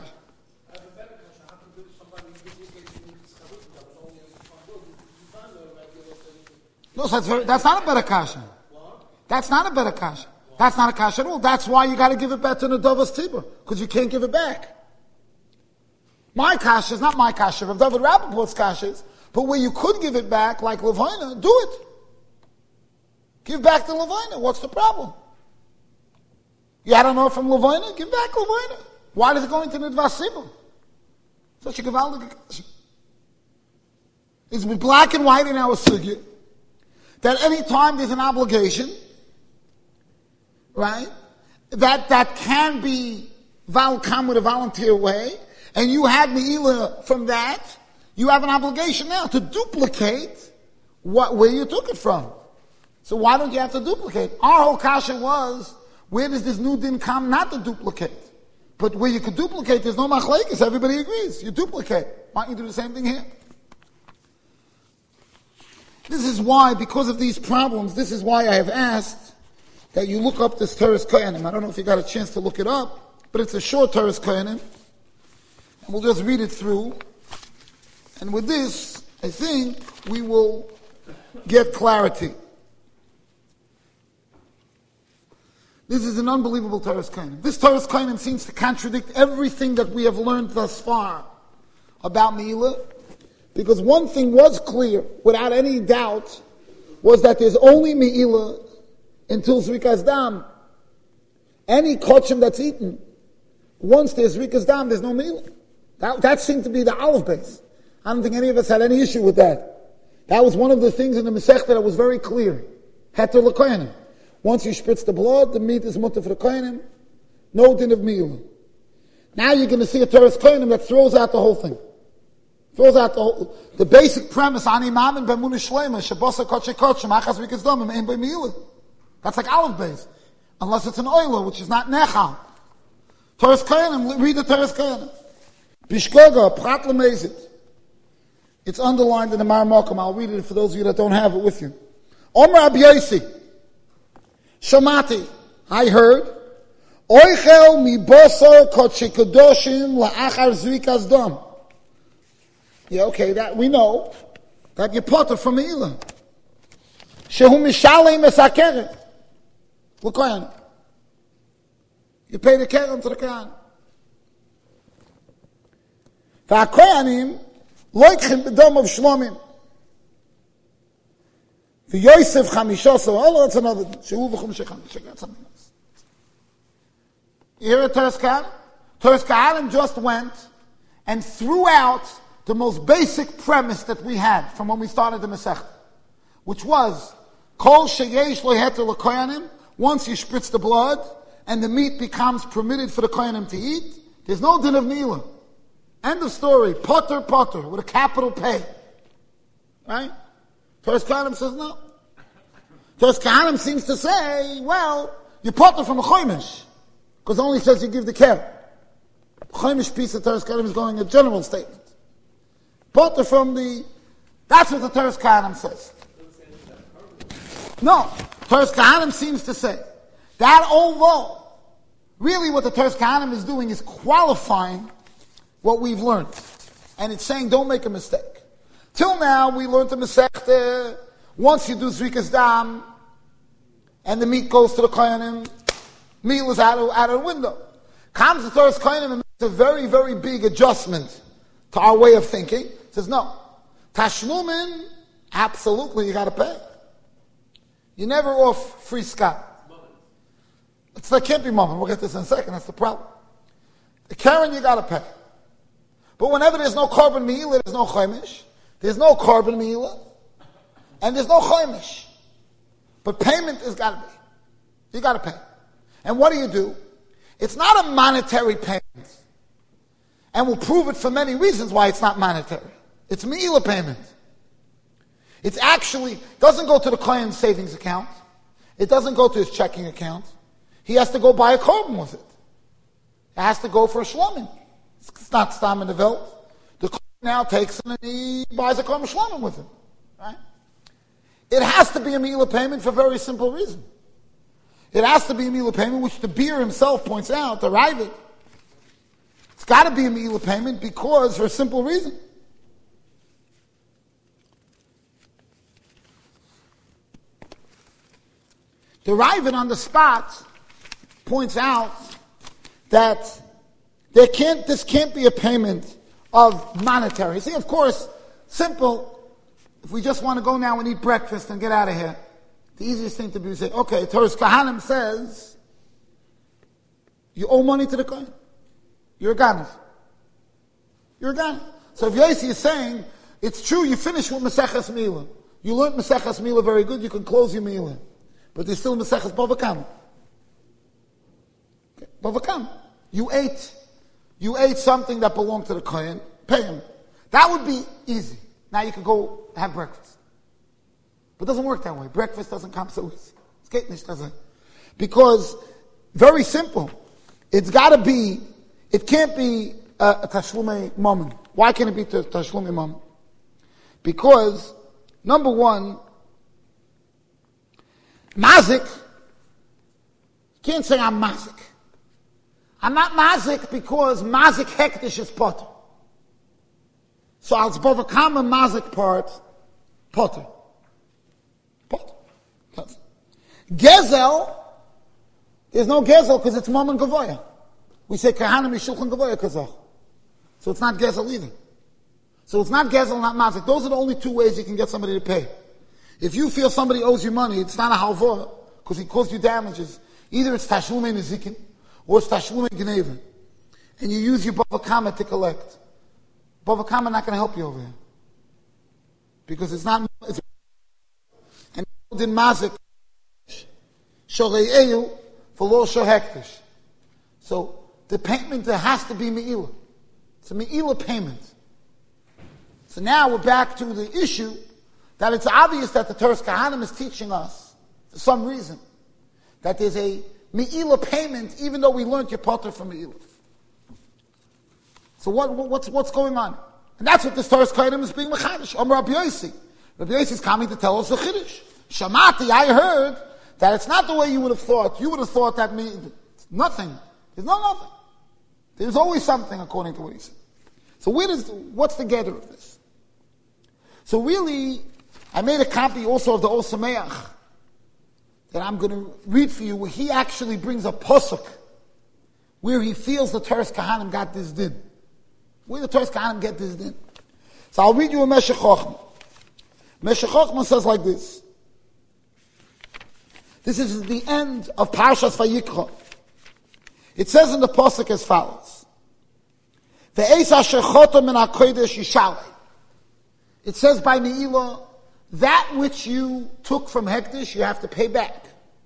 No, that's not a better kasha. That's not a better kasha. That's not a kasha at all. That's why you got to give it back to Nedavas Tibur, because you can't give it back. My kasha is not my kasha, but David Rappaport's kasha is. But where you could give it back, like Levina, do it. Give back to Levina. What's the problem? You had to know from Levina? Give back Levina. Why does it go into Nedavas Tibur? Such a gewaldige kasha. It's black and white in our sugya that any time there's an obligation, right, that can be come with a volunteer way, and you had me'ilah from that, you have an obligation now to duplicate where you took it from. So why don't you have to duplicate? Our whole kasha was, where does this new din come not to duplicate? But where you could duplicate, there's no machlekes, everybody agrees. You duplicate. Why don't you do the same thing here? This is why, because of these problems, this is why I have asked that you look up this Teres Koyanim. I don't know if you got a chance to look it up, but it's a short Teres Koyanim. And we'll just read it through. And with this, I think we will get clarity. This is an unbelievable Teres Koyanim. This Teres Koyanim seems to contradict everything that we have learned thus far about Me'ilah. Because one thing was clear, without any doubt, was that there's only Me'ilah until Zrikas Dam. Any kochim that's eaten, once there's Zrikas Dam, there's no Me'ilah. That seemed to be the olive base. I don't think any of us had any issue with that. That was one of the things in the Masechta that was very clear. Heter l'koyanim. Once you spritz the blood, the meat is mutter for the koyanim. No din of Me'ilah. Now you're going to see a Teres Koyanim that throws out the whole thing. Throws out the basic premise, Ani Mamin B'Emunah Shlema, Shabosa Koche Koche, Machas Rikas Domim, Ein B'Ei Me'ilah. That's like olive base. Unless it's an oila, which is not Nechal. Teres Koyanim, read the Teres Koyanim. Bishkoga, Prat Lemezit. It's underlined in the Mar Mokum. I'll read it for those of you that don't have it with you. Omer Abiyasi. Shamati. I heard. Oichel mi bosor kodesh kadoshim la'achar zrikas dam. Yeah, okay, that we know that you're potter from Me'ilah. Shehu mishalem es hakeren. L'kohen. You pay the keren to the kohen. V'hakoyanim loikchen b'dom of shlomim. V'yosef chamishosah. Oh, that's another. Shehu v'chum shechamish. That's something else. You hear a Teres Kahanim? Teres Kahanim just went and threw out the most basic premise that we had from when we started the Masechta, which was, Kol sheyesh lo heter l'koyanim, once you spritz the blood, and the meat becomes permitted for the koyanim to eat, there's no din of Me'ilah. End of story. Potter, potter, with a capital P. Right? Teres Kahanim says no. Teres Kahanim seems to say, well, you potter from a choimish, because it only says you give the care. Choimish piece of Teres Kahanim is going a general statement. Potter from the, that's what the Teres Kahanim says. No, Teres Kahanim seems to say that although really what the Teres Kahanim is doing is qualifying what we've learned. And it's saying don't make a mistake. Till now we learned the Masechta, once you do Zrikas Dam and the meat goes to the Kohanim, meal is out of the window. Comes the Teres Kohanim and makes a very, very big adjustment to our way of thinking. It says no. Tashlumin, absolutely you gotta pay. You're never off free scot. That can't be moment. We'll get this in a second. That's the problem. The Karen you gotta pay. But whenever there's no carbon me'ilah, there's no choimish. There's no carbon me'ilah, and there's no choimish. But payment has gotta be. You gotta pay. And what do? It's not a monetary payment. And we'll prove it for many reasons why it's not monetary. It's me'ilah payment. It's actually, doesn't go to the client's savings account. It doesn't go to his checking account. He has to go buy a carbon with it. It has to go for a shlomim. It's not stam in the Welt. The client now takes it and he buys a carbon shlomim with it. Right? It has to be a me'ilah payment for a very simple reason. It has to be a me'ilah payment, which the beer himself points out, the Ravid. It's got to be a me'ilah payment because, for a simple reason. The Ravid on the spot points out that this can't be a payment of monetary. See, of course, simple, if we just want to go now and eat breakfast and get out of here, the easiest thing to do is say, okay, Teres Kahanim says, you owe money to the Kohen. You're a Ganav. You're a Ganav. So if Yossi is saying, it's true, you finish with Maseches Me'ilah. You learned Maseches Me'ilah very good, you can close your Me'ilah. But there's still Maseches Bava Kama. Okay. Bava Kama. You ate something that belonged to the Kohen, pay him. That would be easy. Now you can go have breakfast. But it doesn't work that way. Breakfast doesn't come so easy. Skatnish doesn't. Because, very simple, it's gotta be, it can't be a Tashlume moment. Why can't it be a Tashlume moment? Because, number one, Mazik, can't say I'm Mazik. I'm not Mazik because Mazik hektish is potter. So als Bava Kama Mazik part, potter. Potter. Gezel, there's no Gezel because it's Mom and Gavoya. We say Kahanim Yishulchan Gavoya Kazach. So it's not Gezel either. So it's not Gezel, not Mazik. Those are the only two ways you can get somebody to pay. If you feel somebody owes you money, it's not a halva because he caused you damages. Either it's Tashlume Nezikin or it's Tashlume Gneva. And you use your Bava Kama to collect. Bava Kama not going to help you over here. Because it's not, and in Mazik, Shore'eyu, for lo Shohektish. So, the payment, there has to be Me'ilah. It's a Me'ilah payment. So now we're back to the issue that it's obvious that the Teres Kahanim is teaching us, for some reason, that there's a Me'ilah payment, even though we learned your potter from Me'ilah. So what's going on? And that's what this Teres Kahanim is being mechadish. Rabbi Yossi. Rabbi Yossi is coming to tell us the chiddush. Shamati, I heard that it's not the way you would have thought. You would have thought that Nothing. There's no nothing. There's always something according to what he said. So what's the gather of this? So really, I made a copy also of the Or Sameach that I'm going to read for you, where he actually brings a posuk where he feels the Toras Kahanim got this din. Where the Toras Kahanim get this din. So I'll read you a Meshech Chochmah. Meshech Chochmah says like this. This is the end of Parshas Vayikra. It says in the posuk as follows. Ve'eis asher chotam min hakodesh yishalei. It says by Me'ilah, that which you took from Hekdesh, you have to pay back.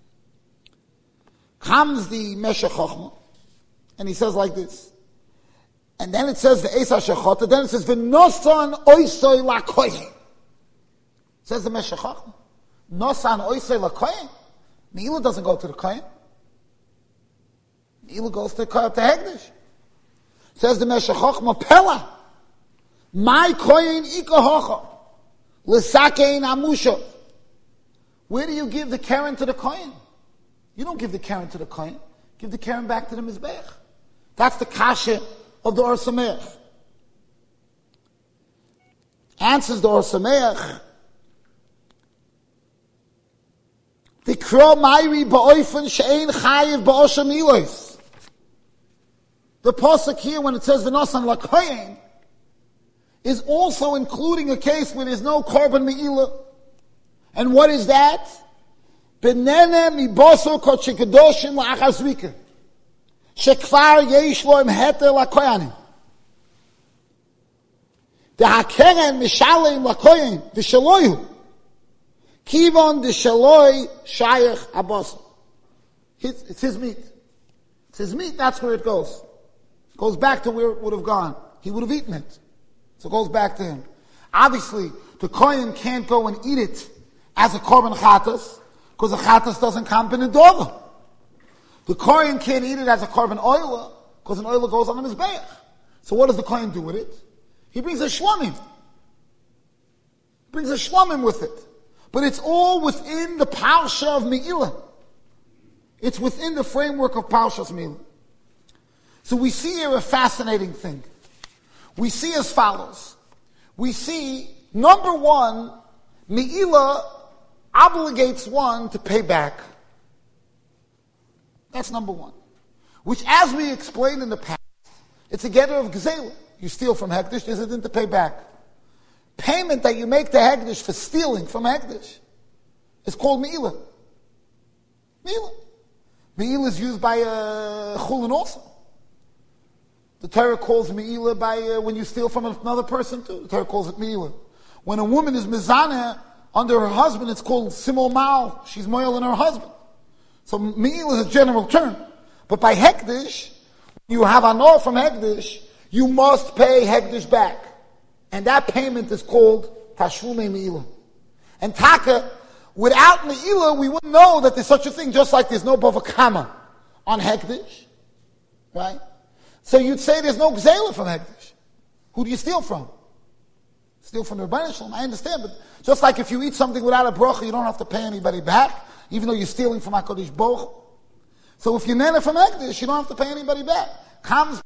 Comes the Meshech Chochmah, and he says like this. And then it says Ve'eis asher chotam, then it says V'nosan oisoi lakoyen. Says the Meshech Chochmah. Nosan oisoi lakoyen. Me'ilah doesn't go to the kohen. Me'ilah goes to Hekdesh. Says the Meshech Chochmah, Pella, my kohen ikahocha, l'sakein amusha. Where do you give the keren to the kohen? You don't give the keren to the kohen. Give the keren back to the mizbech. That's the kasha of the Or Sameach. Answers the Or Sameach. The kro mayri ba'oifen she'ein chayiv ba'osha milos. The pasuk here, when it says v'nosan lakoyen, is also including a case where there's no korban me'ilah. And what is that? Benene miboso kochikadoshin la'achar zvika. Shekvar yesh lo im heter lakoyanim. Dehakeren mishalem lakoyen v'shaloyu. Kivon d'shaloi shayach aboso. It's his meat. It's his meat, that's where it goes. It goes back to where it would have gone. He would have eaten it. So it goes back to him. Obviously, the kohen can't go and eat it as a korban chatas, because the chatas doesn't come in the dover. The kohen can't eat it as a korban oila, because an oila goes on the mizbeach. So what does the kohen do with it? He brings a shlomim. Brings a shlomim with it. But it's all within the parsha of Me'ilah. It's within the framework of Parshas Me'ilah. So we see here a fascinating thing. We see as follows. We see, number one, Me'ilah obligates one to pay back. That's number one. Which, as we explained in the past, it's a getter of Gzela. You steal from Hekdesh, there's a din to pay back. Payment that you make to Hekdesh for stealing from Hekdesh is called Me'ilah. Me'ilah. Me'ilah is used by Chulin also. The Torah calls Me'ilah by when you steal from another person too. The Torah calls it Me'ilah. When a woman is Mizaneh under her husband, it's called Simol Ma'al. She's moil in her husband. So Me'ilah is a general term. But by Hekdesh, when you have anor from Hekdesh, you must pay Hekdesh back. And that payment is called Tashlume Me'ilah. And Taka, without Me'ilah, we wouldn't know that there's such a thing, just like there's no Bava Kama on Hekdesh. Right? So you'd say there's no Gzela from Hekdesh. Who do you steal from? Steal from the Rebbeinu Shalom, I understand, but just like if you eat something without a bracha, you don't have to pay anybody back, even though you're stealing from HaKadosh Baruch Hu. So if you're nana from Hekdesh, you don't have to pay anybody back. Comes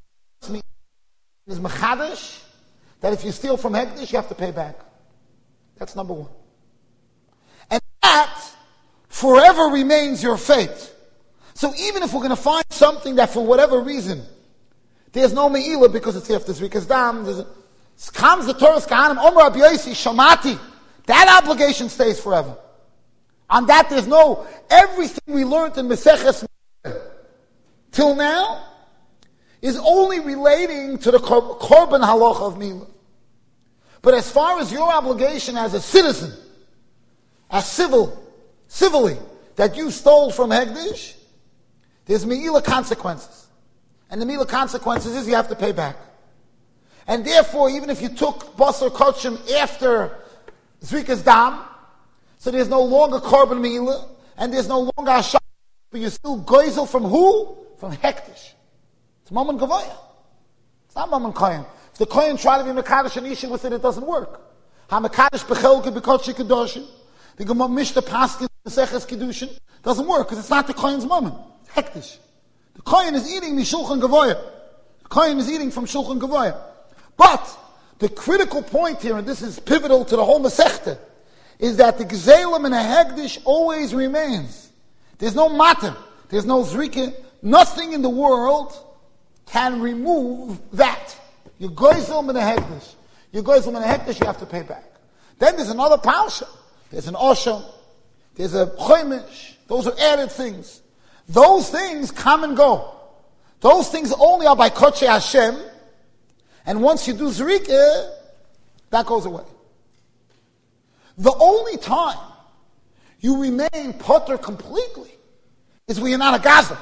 is Mechadash, that if you steal from Hekdesh, you have to pay back. That's number one. And that forever remains your fate. So even if we're going to find something that for whatever reason, there's no Me'ilah because it's after Zrikas Dam, comes the Toras Kahanim, Omer Rabbi Yossi, Shamati, that obligation stays forever. On that there's no, everything we learned in Meseches till now is only relating to the Korban Halacha of Me'ilah. But as far as your obligation as a citizen, as civilly, that you stole from Hekdesh, there's Me'ilah consequences. And the Me'ilah consequences is you have to pay back. And therefore, even if you took Basar Kochim after Zrikas Dam, so there's no longer Korban Me'ilah, and there's no longer Hasham, but you're still Goizel from who? From Hekdesh. It's Mammon Gavoya. It's not Mammon Kohen. If the Kohen try to be Mekadosh and Isha with it, it doesn't work. Ha-Mekadosh Bechelke B'Kodesh Kedoshim, the Gemara Mishnah Paskin Meseches Kedushin, doesn't work, because it's not the Kohen's Mammon. It's Hekdesh. The Kohen is eating Mishulchan Gavoya. Kohen is eating from Shulchan Gavoya. But the critical point here, and this is pivotal to the whole Masechta, is that the Gzelim and a Hegdish always remains. There's no matter. There's no Zrika. Nothing in the world can remove that. You Gzelim and a Hegdish. You Gzelim and a Hegdish, you have to pay back. Then there's another Parsha. There's an Osham. There's a Chomish. Those are added things. Those things come and go. Those things only are by Kodesh Hashem. And once you do Zrika, that goes away. The only time you remain potter completely is when you're not a Gaza.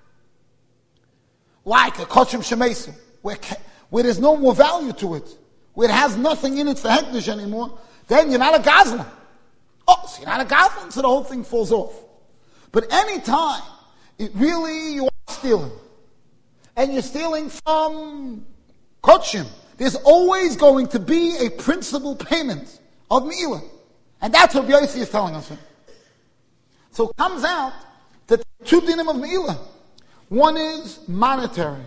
Like a Kochim Shemesu, where there's no more value to it, where it has nothing in it for Hekdesh anymore, then you're not a Gazlan. Oh, so you're not a Gazlan, so the whole thing falls off. But any time, you are stealing. And you're stealing from Kochim. There's always going to be a principal payment of Me'ilah. And that's what Yossi is telling us. So it comes out that two dinim of Me'ilah. One is monetary.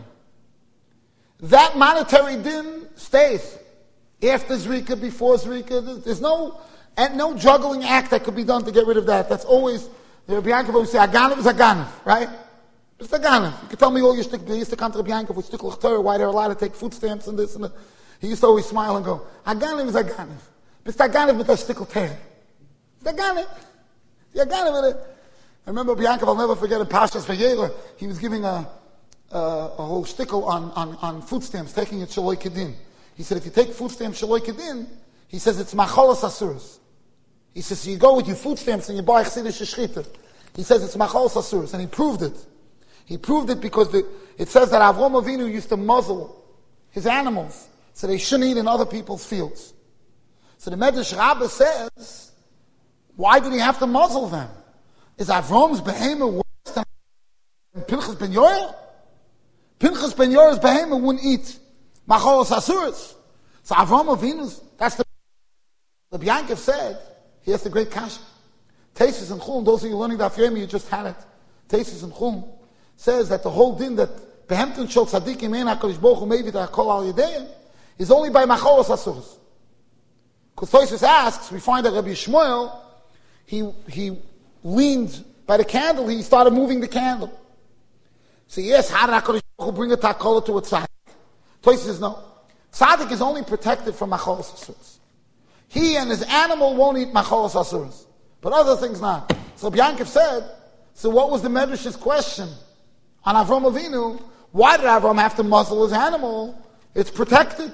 That monetary din stays. After Zrika, before Zrika, there's no juggling act that could be done to get rid of that. That's always, the Rabbi Yankov would say, Aganav is Aganav, right? It's Aganav. You can tell me all your shtick. They used to come to Rabbi Yankov with shtick l'chter, why they're allowed to take food stamps and this and that. He used to always smile and go, Aganav is Aganav. It's Aganav with a shtick l'chter. It's Aganav. The Aganav with it. I remember Bianca, I'll never forget in Pashas Vayela, he was giving a whole shtickle on food stamps, taking it Shaloi Kedin. He said, if you take food stamps Shaloi Kedin, he says it's Macholas Asuras. He says, so you go with your food stamps and you buy Chsidish Shechita. He says it's Macholas Asuras, and he proved it. He proved it because it says that Avram Avinu used to muzzle his animals so they shouldn't eat in other people's fields. So the Medrash Rabbah says, why did he have to muzzle them? Is Avram's behemoth worse than Pinchas ben Yoel? Pinchas ben Yoel's behemoth wouldn't eat Macholos Asuras. So Avram Avinu's, that's the Yankov said, he has the great kasha. Tesis and Chulm, those of you learning Daf Yomi, you just had it. Tesis and Chulm says that the whole din that Behemten Shel Tzadikim Ein HaKadosh Baruch Hu Mevit HaKol Al Yedeyim is only by Macholos Asuras. Because Tesis asks, we find that Rabbi Shmuel, he leaned by the candle, he started moving the candle. So yes, how did HaKadosh Baruch Hu bring a takola to a tzaddik? Toys says no. Tzaddik is only protected from macholos asuras. He and his animal won't eat macholos asuras, but other things not. So Biankov said, so what was the Medrash's question on Avram Avinu? Why did Avram have to muzzle his animal? It's protected.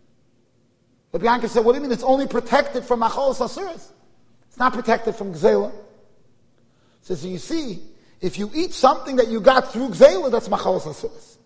But Biankov said, what do you mean it's only protected from macholos asuras? It's not protected from gzela. So you see, if you eat something that you got through gzela, that's macholos asuras.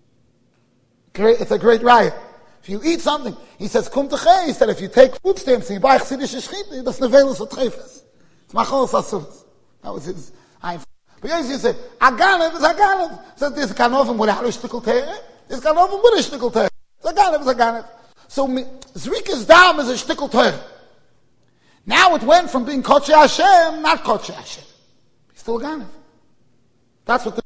It's a great riot. If you eat something, he says, kum techei, he said, if you take food stamps and you buy chsidish shechita, that's nevelos atrefes. It's macholos asuras. That was his. But Yossi said, Aganav is Aganav. So there's Ganovim without a shtickle teire. There's Ganovim with a shtickle teire. Aganav is Aganav. So Zrika's dam is a shtickle teire. Now it went from being Kodesh Hashem, not Kodesh Hashem. He's still Aganav. That's what the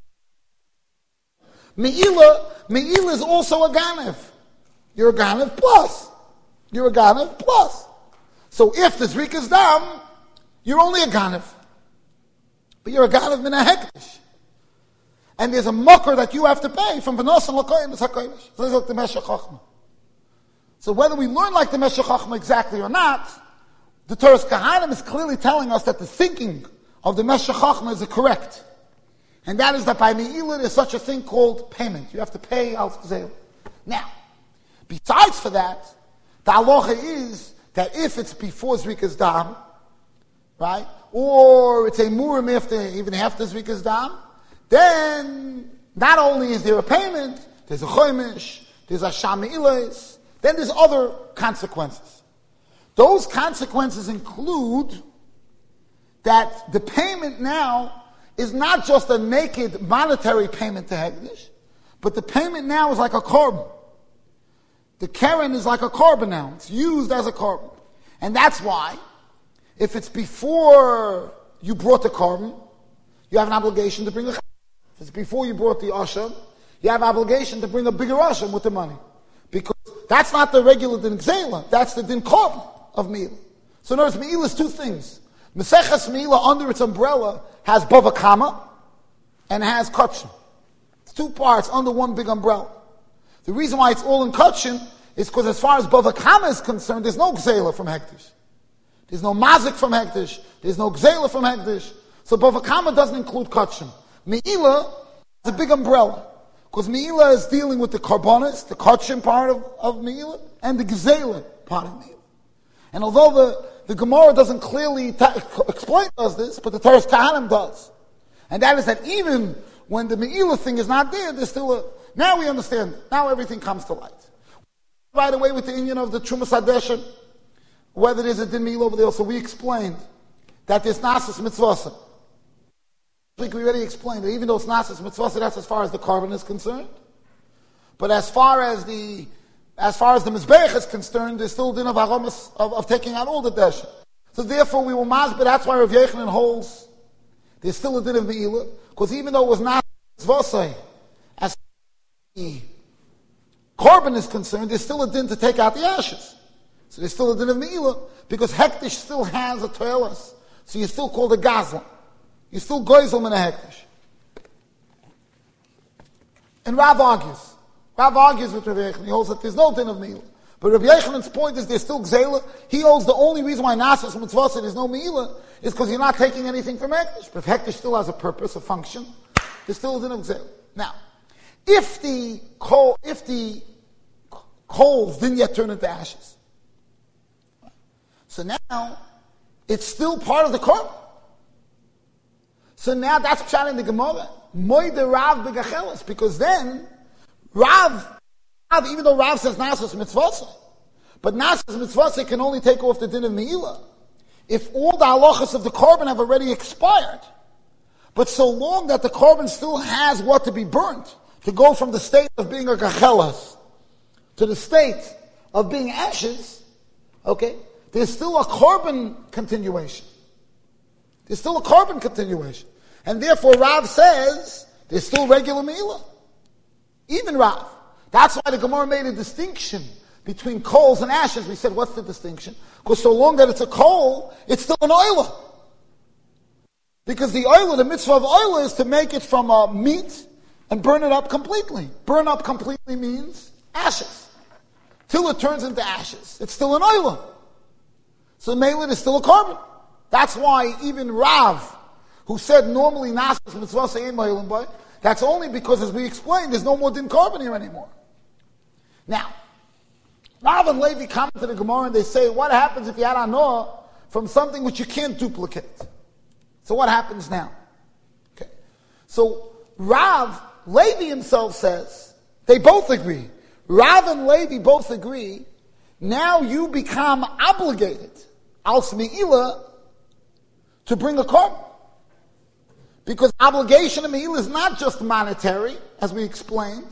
Me'ilah is also a Ganav. You're a Ganav plus. You're a Ganav plus. So if the Zrika's dam, you're only a Ganav. But you're a Ganav min HaHekdesh. And there's a mucker that you have to pay from V'nos and L'koyim is HaKodesh. So it's like the Meshech Chochmah. So whether we learn like the Meshech Chochmah exactly or not, the Torah's Kahanim is clearly telling us that the thinking of the Meshech Chochmah is correct. And that is that by Me'ilah there's such a thing called payment. You have to pay al Gzeil. Now, besides for that, the halacha is that if it's before Zrika's dam, right, or it's a murim even after Zrika's dam, then not only is there a payment, there's a chomish, there's a sham Me'ilah, then there's other consequences. Those consequences include that the payment now is not just a naked monetary payment to Hekdesh, but the payment now is like a korban. The keren is like a korban now. It's used as a korban. And that's why, if it's before you brought the korban, you have an obligation to bring a chayv. If it's before you brought the asham, you have obligation to bring a bigger asham with the money. Because that's not the regular din gzela, that's the din korban of Meila. So in other words, Meila is two things. Meseches Meila under its umbrella has bava kama and has kachim. It's two parts under one big umbrella. The reason why it's all in kachim is because as far as bava kama is concerned, there's no gzela from hektish. There's no mazik from hektish. There's no gzela from hektish. So bava kama doesn't include kachim. Meila is a big umbrella. Because Meila is dealing with the karbonis, the kachim part of Meila, and the gzela part of Meila. And although the Gemara doesn't clearly explain to us this, but the Teres Kahanim does. And that is that even when the Meila thing is not there, there's still a... Now we understand. Now everything comes to light. Right away with the Indian of the Trumas Hadeshen, whether there's a din Meila over there. So we explained that there's Nasis Mitzvah. We already explained that even though it's Nasis Mitzvah, that's as far as the korban is concerned. But as far as the Mizbeach is concerned, there's still a din of Aromas of taking out all the Deshen. So therefore we will masber, that's why Rav Yechanan holds there's still a din of Meila, because even though it was not Mitzvah, as the korban is concerned, there's still a din to take out the ashes. So there's still a din of Meila, because Hektish still has a toilas. So you're still called a Gazlan. You're still Goizel min a Hektish. And Rav argues with Rav Yechanan. He holds that there's no din of Meila. But Rav Yechanan's point is there's still Gzela. He holds the only reason why Nasis Mitzvah there's no Meila is because you're not taking anything from Hektish. But if Hektish still has a purpose, a function, there's still a din of Gzela. Now, if the coals didn't yet turn into ashes, so now it's still part of the korban. So now that's pshat in the Gemara. Moide Rav begachelas, because then Rav, even though Rav says Nasis Mitzvah, but Nasis Mitzvah can only take off the din of Meila if all the halachas of the korban have already expired. But so long that the korban still has what to be burnt, to go from the state of being a gachelas to the state of being ashes, okay, there's still a korban continuation. There's still a korban continuation. And therefore Rav says there's still regular Meila. Even Rav. That's why the Gemara made a distinction between coals and ashes. We said, what's the distinction? Because so long that it's a coal, it's still an oila. Because the oila, the mitzvah of oila is to make it from a meat and burn it up completely. Burn up completely means ashes. Till it turns into ashes. It's still an oila. So Meilin is still a korban. That's why even Rav, who said normally Nasis Mitzvah ain't Meilin boy, that's only because, as we explained, there's no more din korban here anymore. Now, Rav and Levi come to the Gemara and they say, what happens if you had anoah from something which you can't duplicate? So what happens now? Okay. So Levi himself says, they both agree. Rav and Levi both agree, now you become obligated, al Meila, to bring a korban. Because obligation of Meila is not just monetary, as we explained.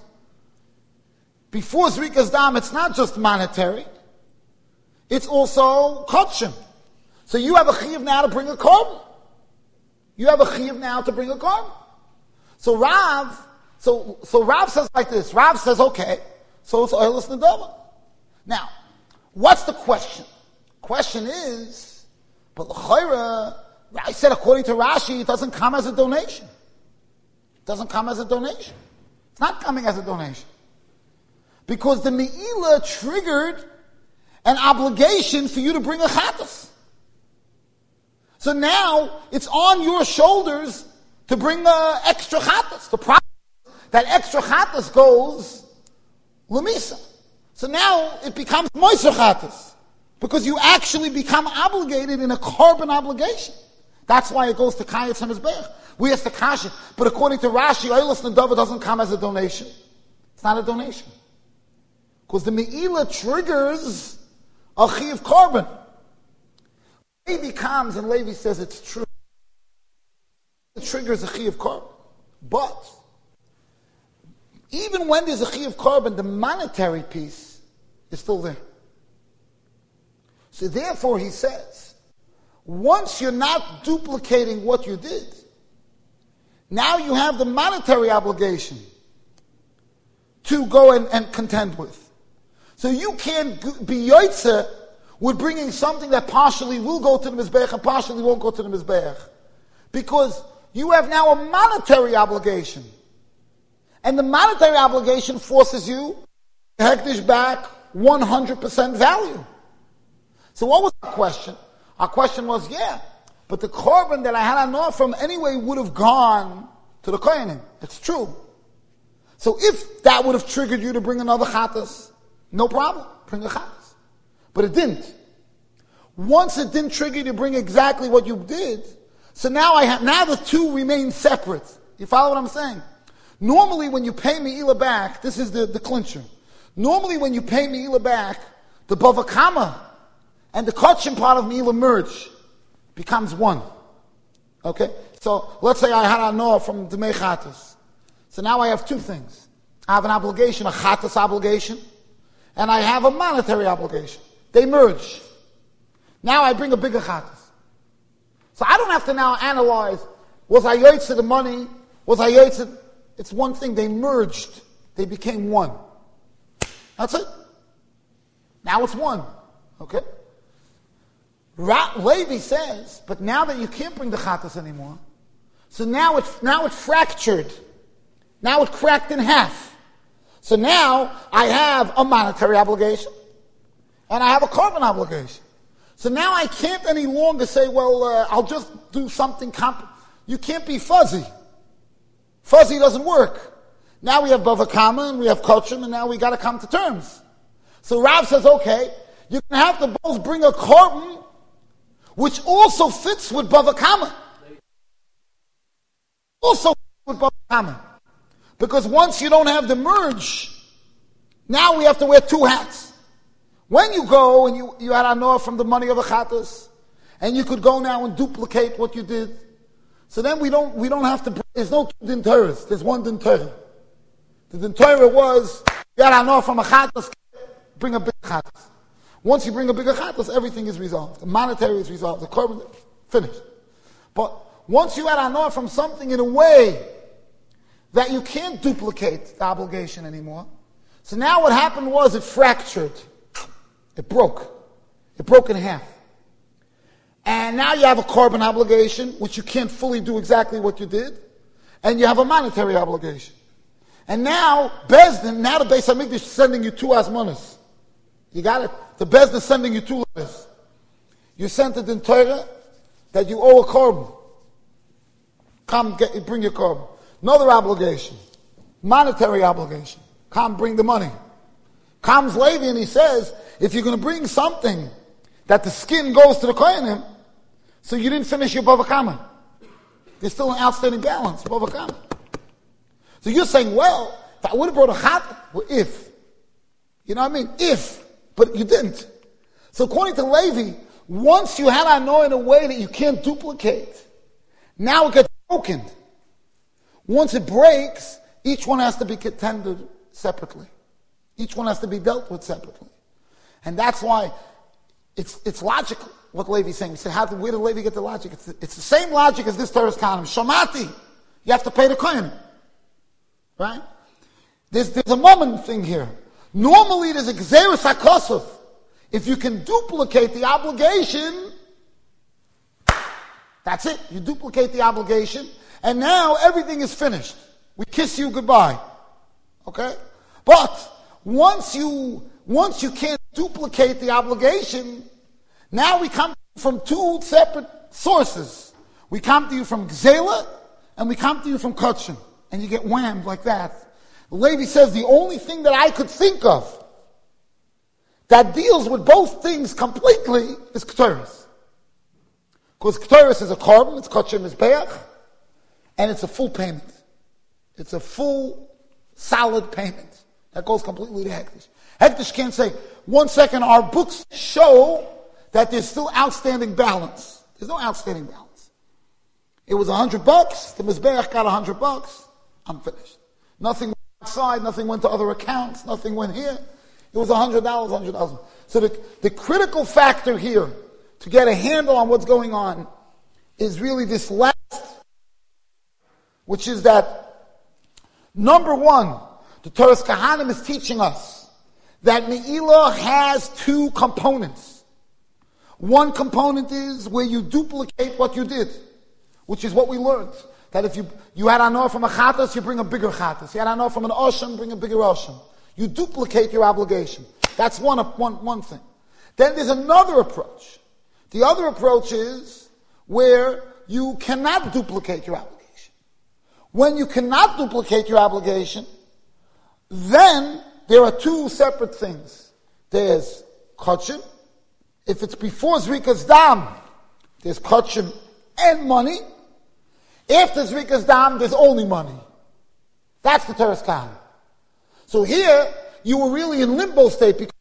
Before Zrikas Dam, it's not just monetary. It's also kachim. So you have a chiyuv now to bring a korban. You have a chiyuv now to bring a korban. So Rav says like this. Rav says, okay, so it's oilus nedava. Now, what's the question? Question is, but l'chayra, I said according to Rashi, it doesn't come as a donation. It doesn't come as a donation. It's not coming as a donation. Because the Meila triggered an obligation for you to bring a chattas. So now, it's on your shoulders to bring extra chattas. The problem is that extra chattas goes lemisa. So now, it becomes moiser chattas. Because you actually become obligated in a korban obligation. That's why it goes to Kayetz HaMizbeach. We ask the Kasha. But according to Rashi, Oilus Nedava doesn't come as a donation. It's not a donation. Because the Meila triggers a Chiv korban. Levi comes and Levi says it's true. It triggers a Chiv korban. But even when there's a Chiv korban, the monetary piece is still there. So therefore he says, once you're not duplicating what you did, Now you have the monetary obligation to go and contend with. So you can't be yotzeh with bringing something that partially will go to the Mizbeach and partially won't go to the Mizbeach. Because you have now a monetary obligation. And the monetary obligation forces you to hektish back 100% value. So what was our question? Our question was, but the korban that I had on from anyway would have gone to the kohanim. It's true. So if that would have triggered you to bring another chatas, no problem, bring a chatas. But it didn't. Once it didn't trigger you to bring exactly what you did, so now the two remain separate. You follow what I'm saying? Normally when you pay Me'ilah back, this is the clincher. Normally when you pay Me'ilah back, the Bava Kama and the Kotchim part of Me'ilah merge, becomes one. Okay? So let's say I had a noah from Demei Chatas. So now I have two things. I have an obligation, a Chatas obligation, and I have a monetary obligation. They merge. Now I bring a bigger Chatas. So I don't have to now analyze, was I yotze the money? Was I yotze? It's one thing. They merged. They became one. That's it. Now it's one. Okay? Levi says, but now that you can't bring the chatas anymore, so now it's fractured. Now it cracked in half. So now I have a monetary obligation and I have a korban obligation. So now I can't any longer say, I'll just do something you can't be fuzzy. Fuzzy doesn't work. Now we have Bava Kama and we have Kotchim, and now we got to come to terms. So Rav says, okay, you can have to both bring a korban which also fits with Bava Kama. Also fits with Bava Kama. Because once you don't have the merge, now we have to wear two hats. When you go and you had anoah from the money of the chatas, and you could go now and duplicate what you did, so then we don't have to, there's no two din Torahs, there's one din Torah. The din Torah was, you had anoah from a chatas, bring a big chatas. Once you bring a bigger chatas, everything is resolved. The monetary is resolved. The korban, finished. But once you had anoah from something in a way that you can't duplicate the obligation anymore, so now what happened was it fractured. It broke. It broke in half. And now you have a korban obligation, which you can't fully do exactly what you did, and you have a monetary obligation. And now, the Beis HaMikdash is sending you two asmonas. You got it? The Beis is sending you two letters. You sent it in Torah that you owe a korban. Come, bring your korban. Another obligation. Monetary obligation. Come, bring the money. Comes Levi and he says, if you're going to bring something that the skin goes to the kohanim, so you didn't finish your Bava Kama. There's still an outstanding balance, Bava Kama. So you're saying, if I would have brought a chat, if. You know what I mean? If. But you didn't. So according to Levi, once you had anoah in a way that you can't duplicate, now it gets broken. Once it breaks, each one has to be contended separately. Each one has to be dealt with separately. And that's why it's logical what Levi's saying. We say, where did Levi get the logic? It's the same logic as this Torah's column. Shamati, you have to pay the kohen. Right? There's a moment thing here. Normally there's a gzeirus hakosov. If you can duplicate the obligation, that's it. You duplicate the obligation, and now everything is finished. We kiss you goodbye. Okay? But once you can't duplicate the obligation, now we come from two separate sources. We come to you from Gzela, and we come to you from Kotchim. And you get whammed like that. Levi says the only thing that I could think of that deals with both things completely is Ketores. Because Ketores is a korban, it's Kotchim is Be'ach, and it's a full payment. It's a full, solid payment. That goes completely to Hektish. Hektish can't say, 1 second, our books show that there's still outstanding balance. There's no outstanding balance. It was $100, the Mizbeach got $100, I'm finished. Nothing went outside, nothing went to other accounts, nothing went here. It was $100, $100,000. So the critical factor here to get a handle on what's going on is really this last which is that, number one, the Toras Kohanim is teaching us that Me'ilah has two components. One component is where you duplicate what you did, which is what we learned. That if you had anor from a chatas, you bring a bigger chatas. You had anor from an osham, bring a bigger osham. You duplicate your obligation. That's one thing. Then there's another approach. The other approach is where you cannot duplicate your obligation. When you cannot duplicate your obligation, then there are two separate things. There's kachim. If it's before Zrikas Dam, there's kachim and money. After Zrikas Dam, there's only money. That's the Toras Kohanim. So here, you were really in limbo state because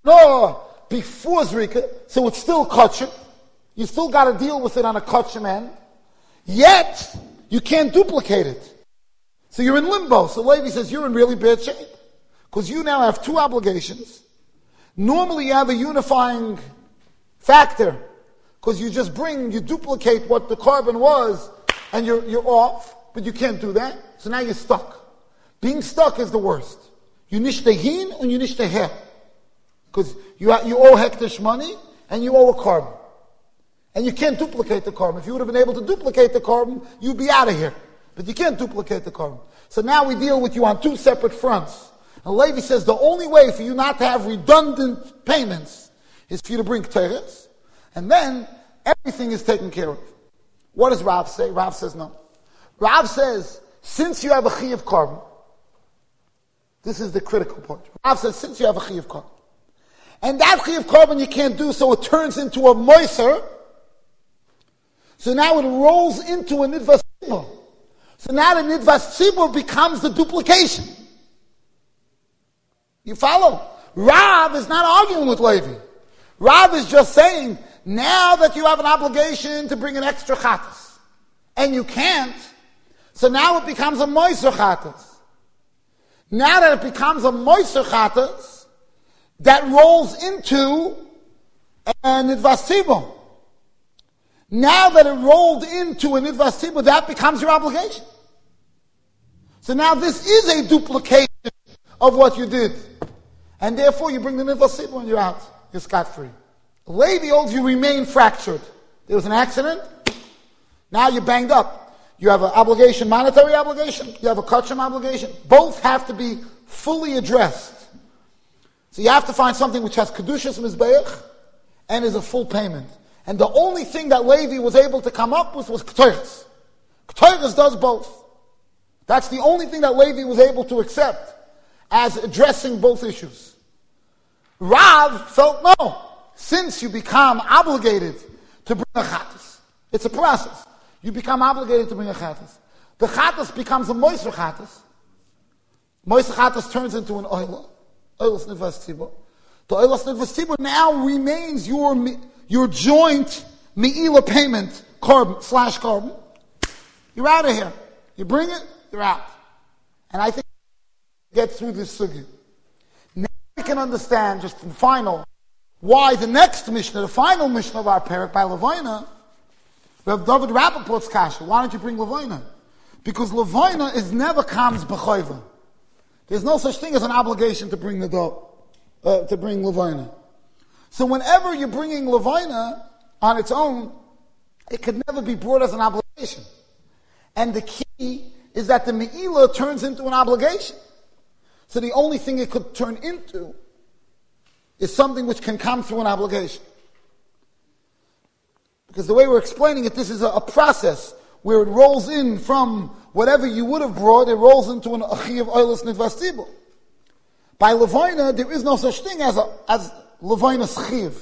before Zrika, so it's still kachim. You still got to deal with it on a kachim end. Yet, you can't duplicate it. So you're in limbo. So Levi says, you're in really bad shape. Because you now have two obligations. Normally you have a unifying factor. Because you duplicate what the carbon was, and you're off, but you can't do that. So now you're stuck. Being stuck is the worst. You nishtehin and you nishteher. Because you owe hektish money, and you owe a carbon. And you can't duplicate the carbon. If you would have been able to duplicate the carbon, you'd be out of here. But you can't duplicate the carbon. So now we deal with you on two separate fronts. And Levi says the only way for you not to have redundant payments is for you to bring teres. And then everything is taken care of. What does Rav say? Rav says no. Rav says, since you have a chi of carbon, this is the critical point. Rav says, since you have a chi of carbon, and that chi of carbon you can't do, so it turns into a moiser. So now it rolls into a nidvas tzibur. So now the nidvas tzibur becomes the duplication. You follow? Rav is not arguing with Levi. Rav is just saying, now that you have an obligation to bring an extra chatas, and you can't, so now it becomes a moiser chatas. Now that it becomes a moiser chatas, that rolls into an nidvas tzibur. Now that it rolled into a nidvas tzibur, that becomes your obligation. So now this is a duplication of what you did. And therefore you bring the nidvas tzibur and you're out. You're scot-free. Levi holds you remain fractured. There was an accident. Now you're banged up. You have an obligation, monetary obligation. You have a kachim obligation. Both have to be fully addressed. So you have to find something which has kedushas mizbeach and is a full payment. And the only thing that Levi was able to come up with was Ketores. Ketores does both. That's the only thing that Levi was able to accept as addressing both issues. Rav felt no. Since you become obligated to bring a chatas, it's a process. You become obligated to bring a chatas. The chatas becomes a moiser chatas. Moiser chatas turns into an oila. Oilas nidvas tzibur. The oilas nidvas tzibur now remains your joint me'ilah payment, carbon. You're out of here. You bring it, you're out. And I think get through this sugi. Now we can understand, just in final, why the next Mishnah, the final Mishnah of our parak by Levina, we have David Rappaport's kasha. Why don't you bring Levina? Because Levina is never comes b'choiva. There's no such thing as an obligation to bring to bring Levina. So whenever you're bringing Levina on its own, it could never be brought as an obligation. And the key is that the Me'ilah turns into an obligation. So the only thing it could turn into is something which can come through an obligation. Because the way we're explaining it, this is a process where it rolls in from whatever you would have brought, it rolls into an achi of oilus nidvas tzibur. By Levina, there is no such thing as Levina's chiv.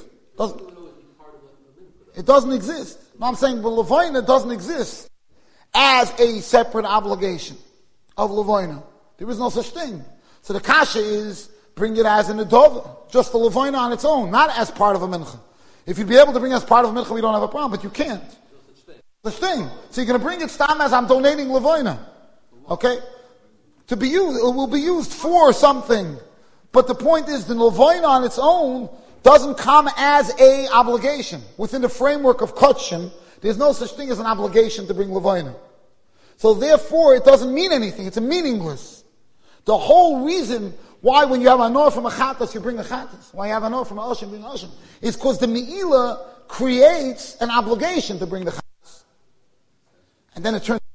It doesn't exist. No, I'm saying, but Levina doesn't exist as a separate obligation of Levina. There is no such thing. So the kasha is, bring it as an adova, just the Levina on its own, not as part of a mincha. If you'd be able to bring it as part of a mincha, we don't have a problem, but you can't. Such thing. So you're going to bring it stam as I'm donating Levina. Okay? To be used, it will be used for something. But the point is, the Levina on its own doesn't come as a obligation. Within the framework of Kutshim, there's no such thing as an obligation to bring Levina. So therefore, it doesn't mean anything. It's meaningless. The whole reason why when you have anor from a chatas, you bring a chatas. Why you have anor from a oshim, bring an oshim. Is because the me'ilah creates an obligation to bring the chatas. And then it turns.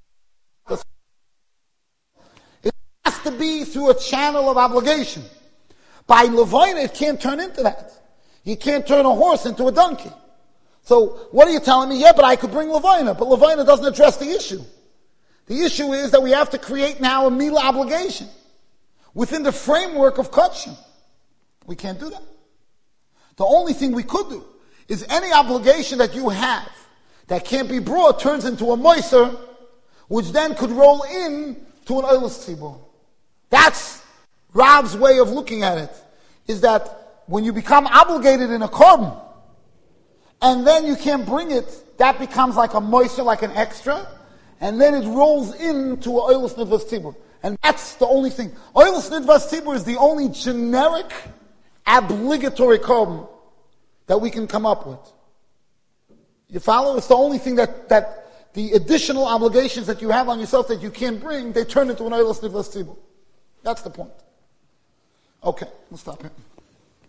It has to be through a channel of obligation. By Levina, it can't turn into that. You can't turn a horse into a donkey. So, what are you telling me? Yeah, but I could bring Levina. But Levina doesn't address the issue. The issue is that we have to create now a Mila obligation within the framework of Kutshim. We can't do that. The only thing we could do is any obligation that you have that can't be brought turns into a moiser, which then could roll in to an oilus tzibur. That's Rav's way of looking at it, is that when you become obligated in a korban, and then you can't bring it, that becomes like a moiser, like an extra, and then it rolls into a oilus nidvas tzibur. And that's the only thing. Oilus nidvas tzibur is the only generic, obligatory korban that we can come up with. You follow? It's the only thing that the additional obligations that you have on yourself that you can't bring, they turn into an oilus nidvas tzibur. That's the point. Okay, we'll stop here.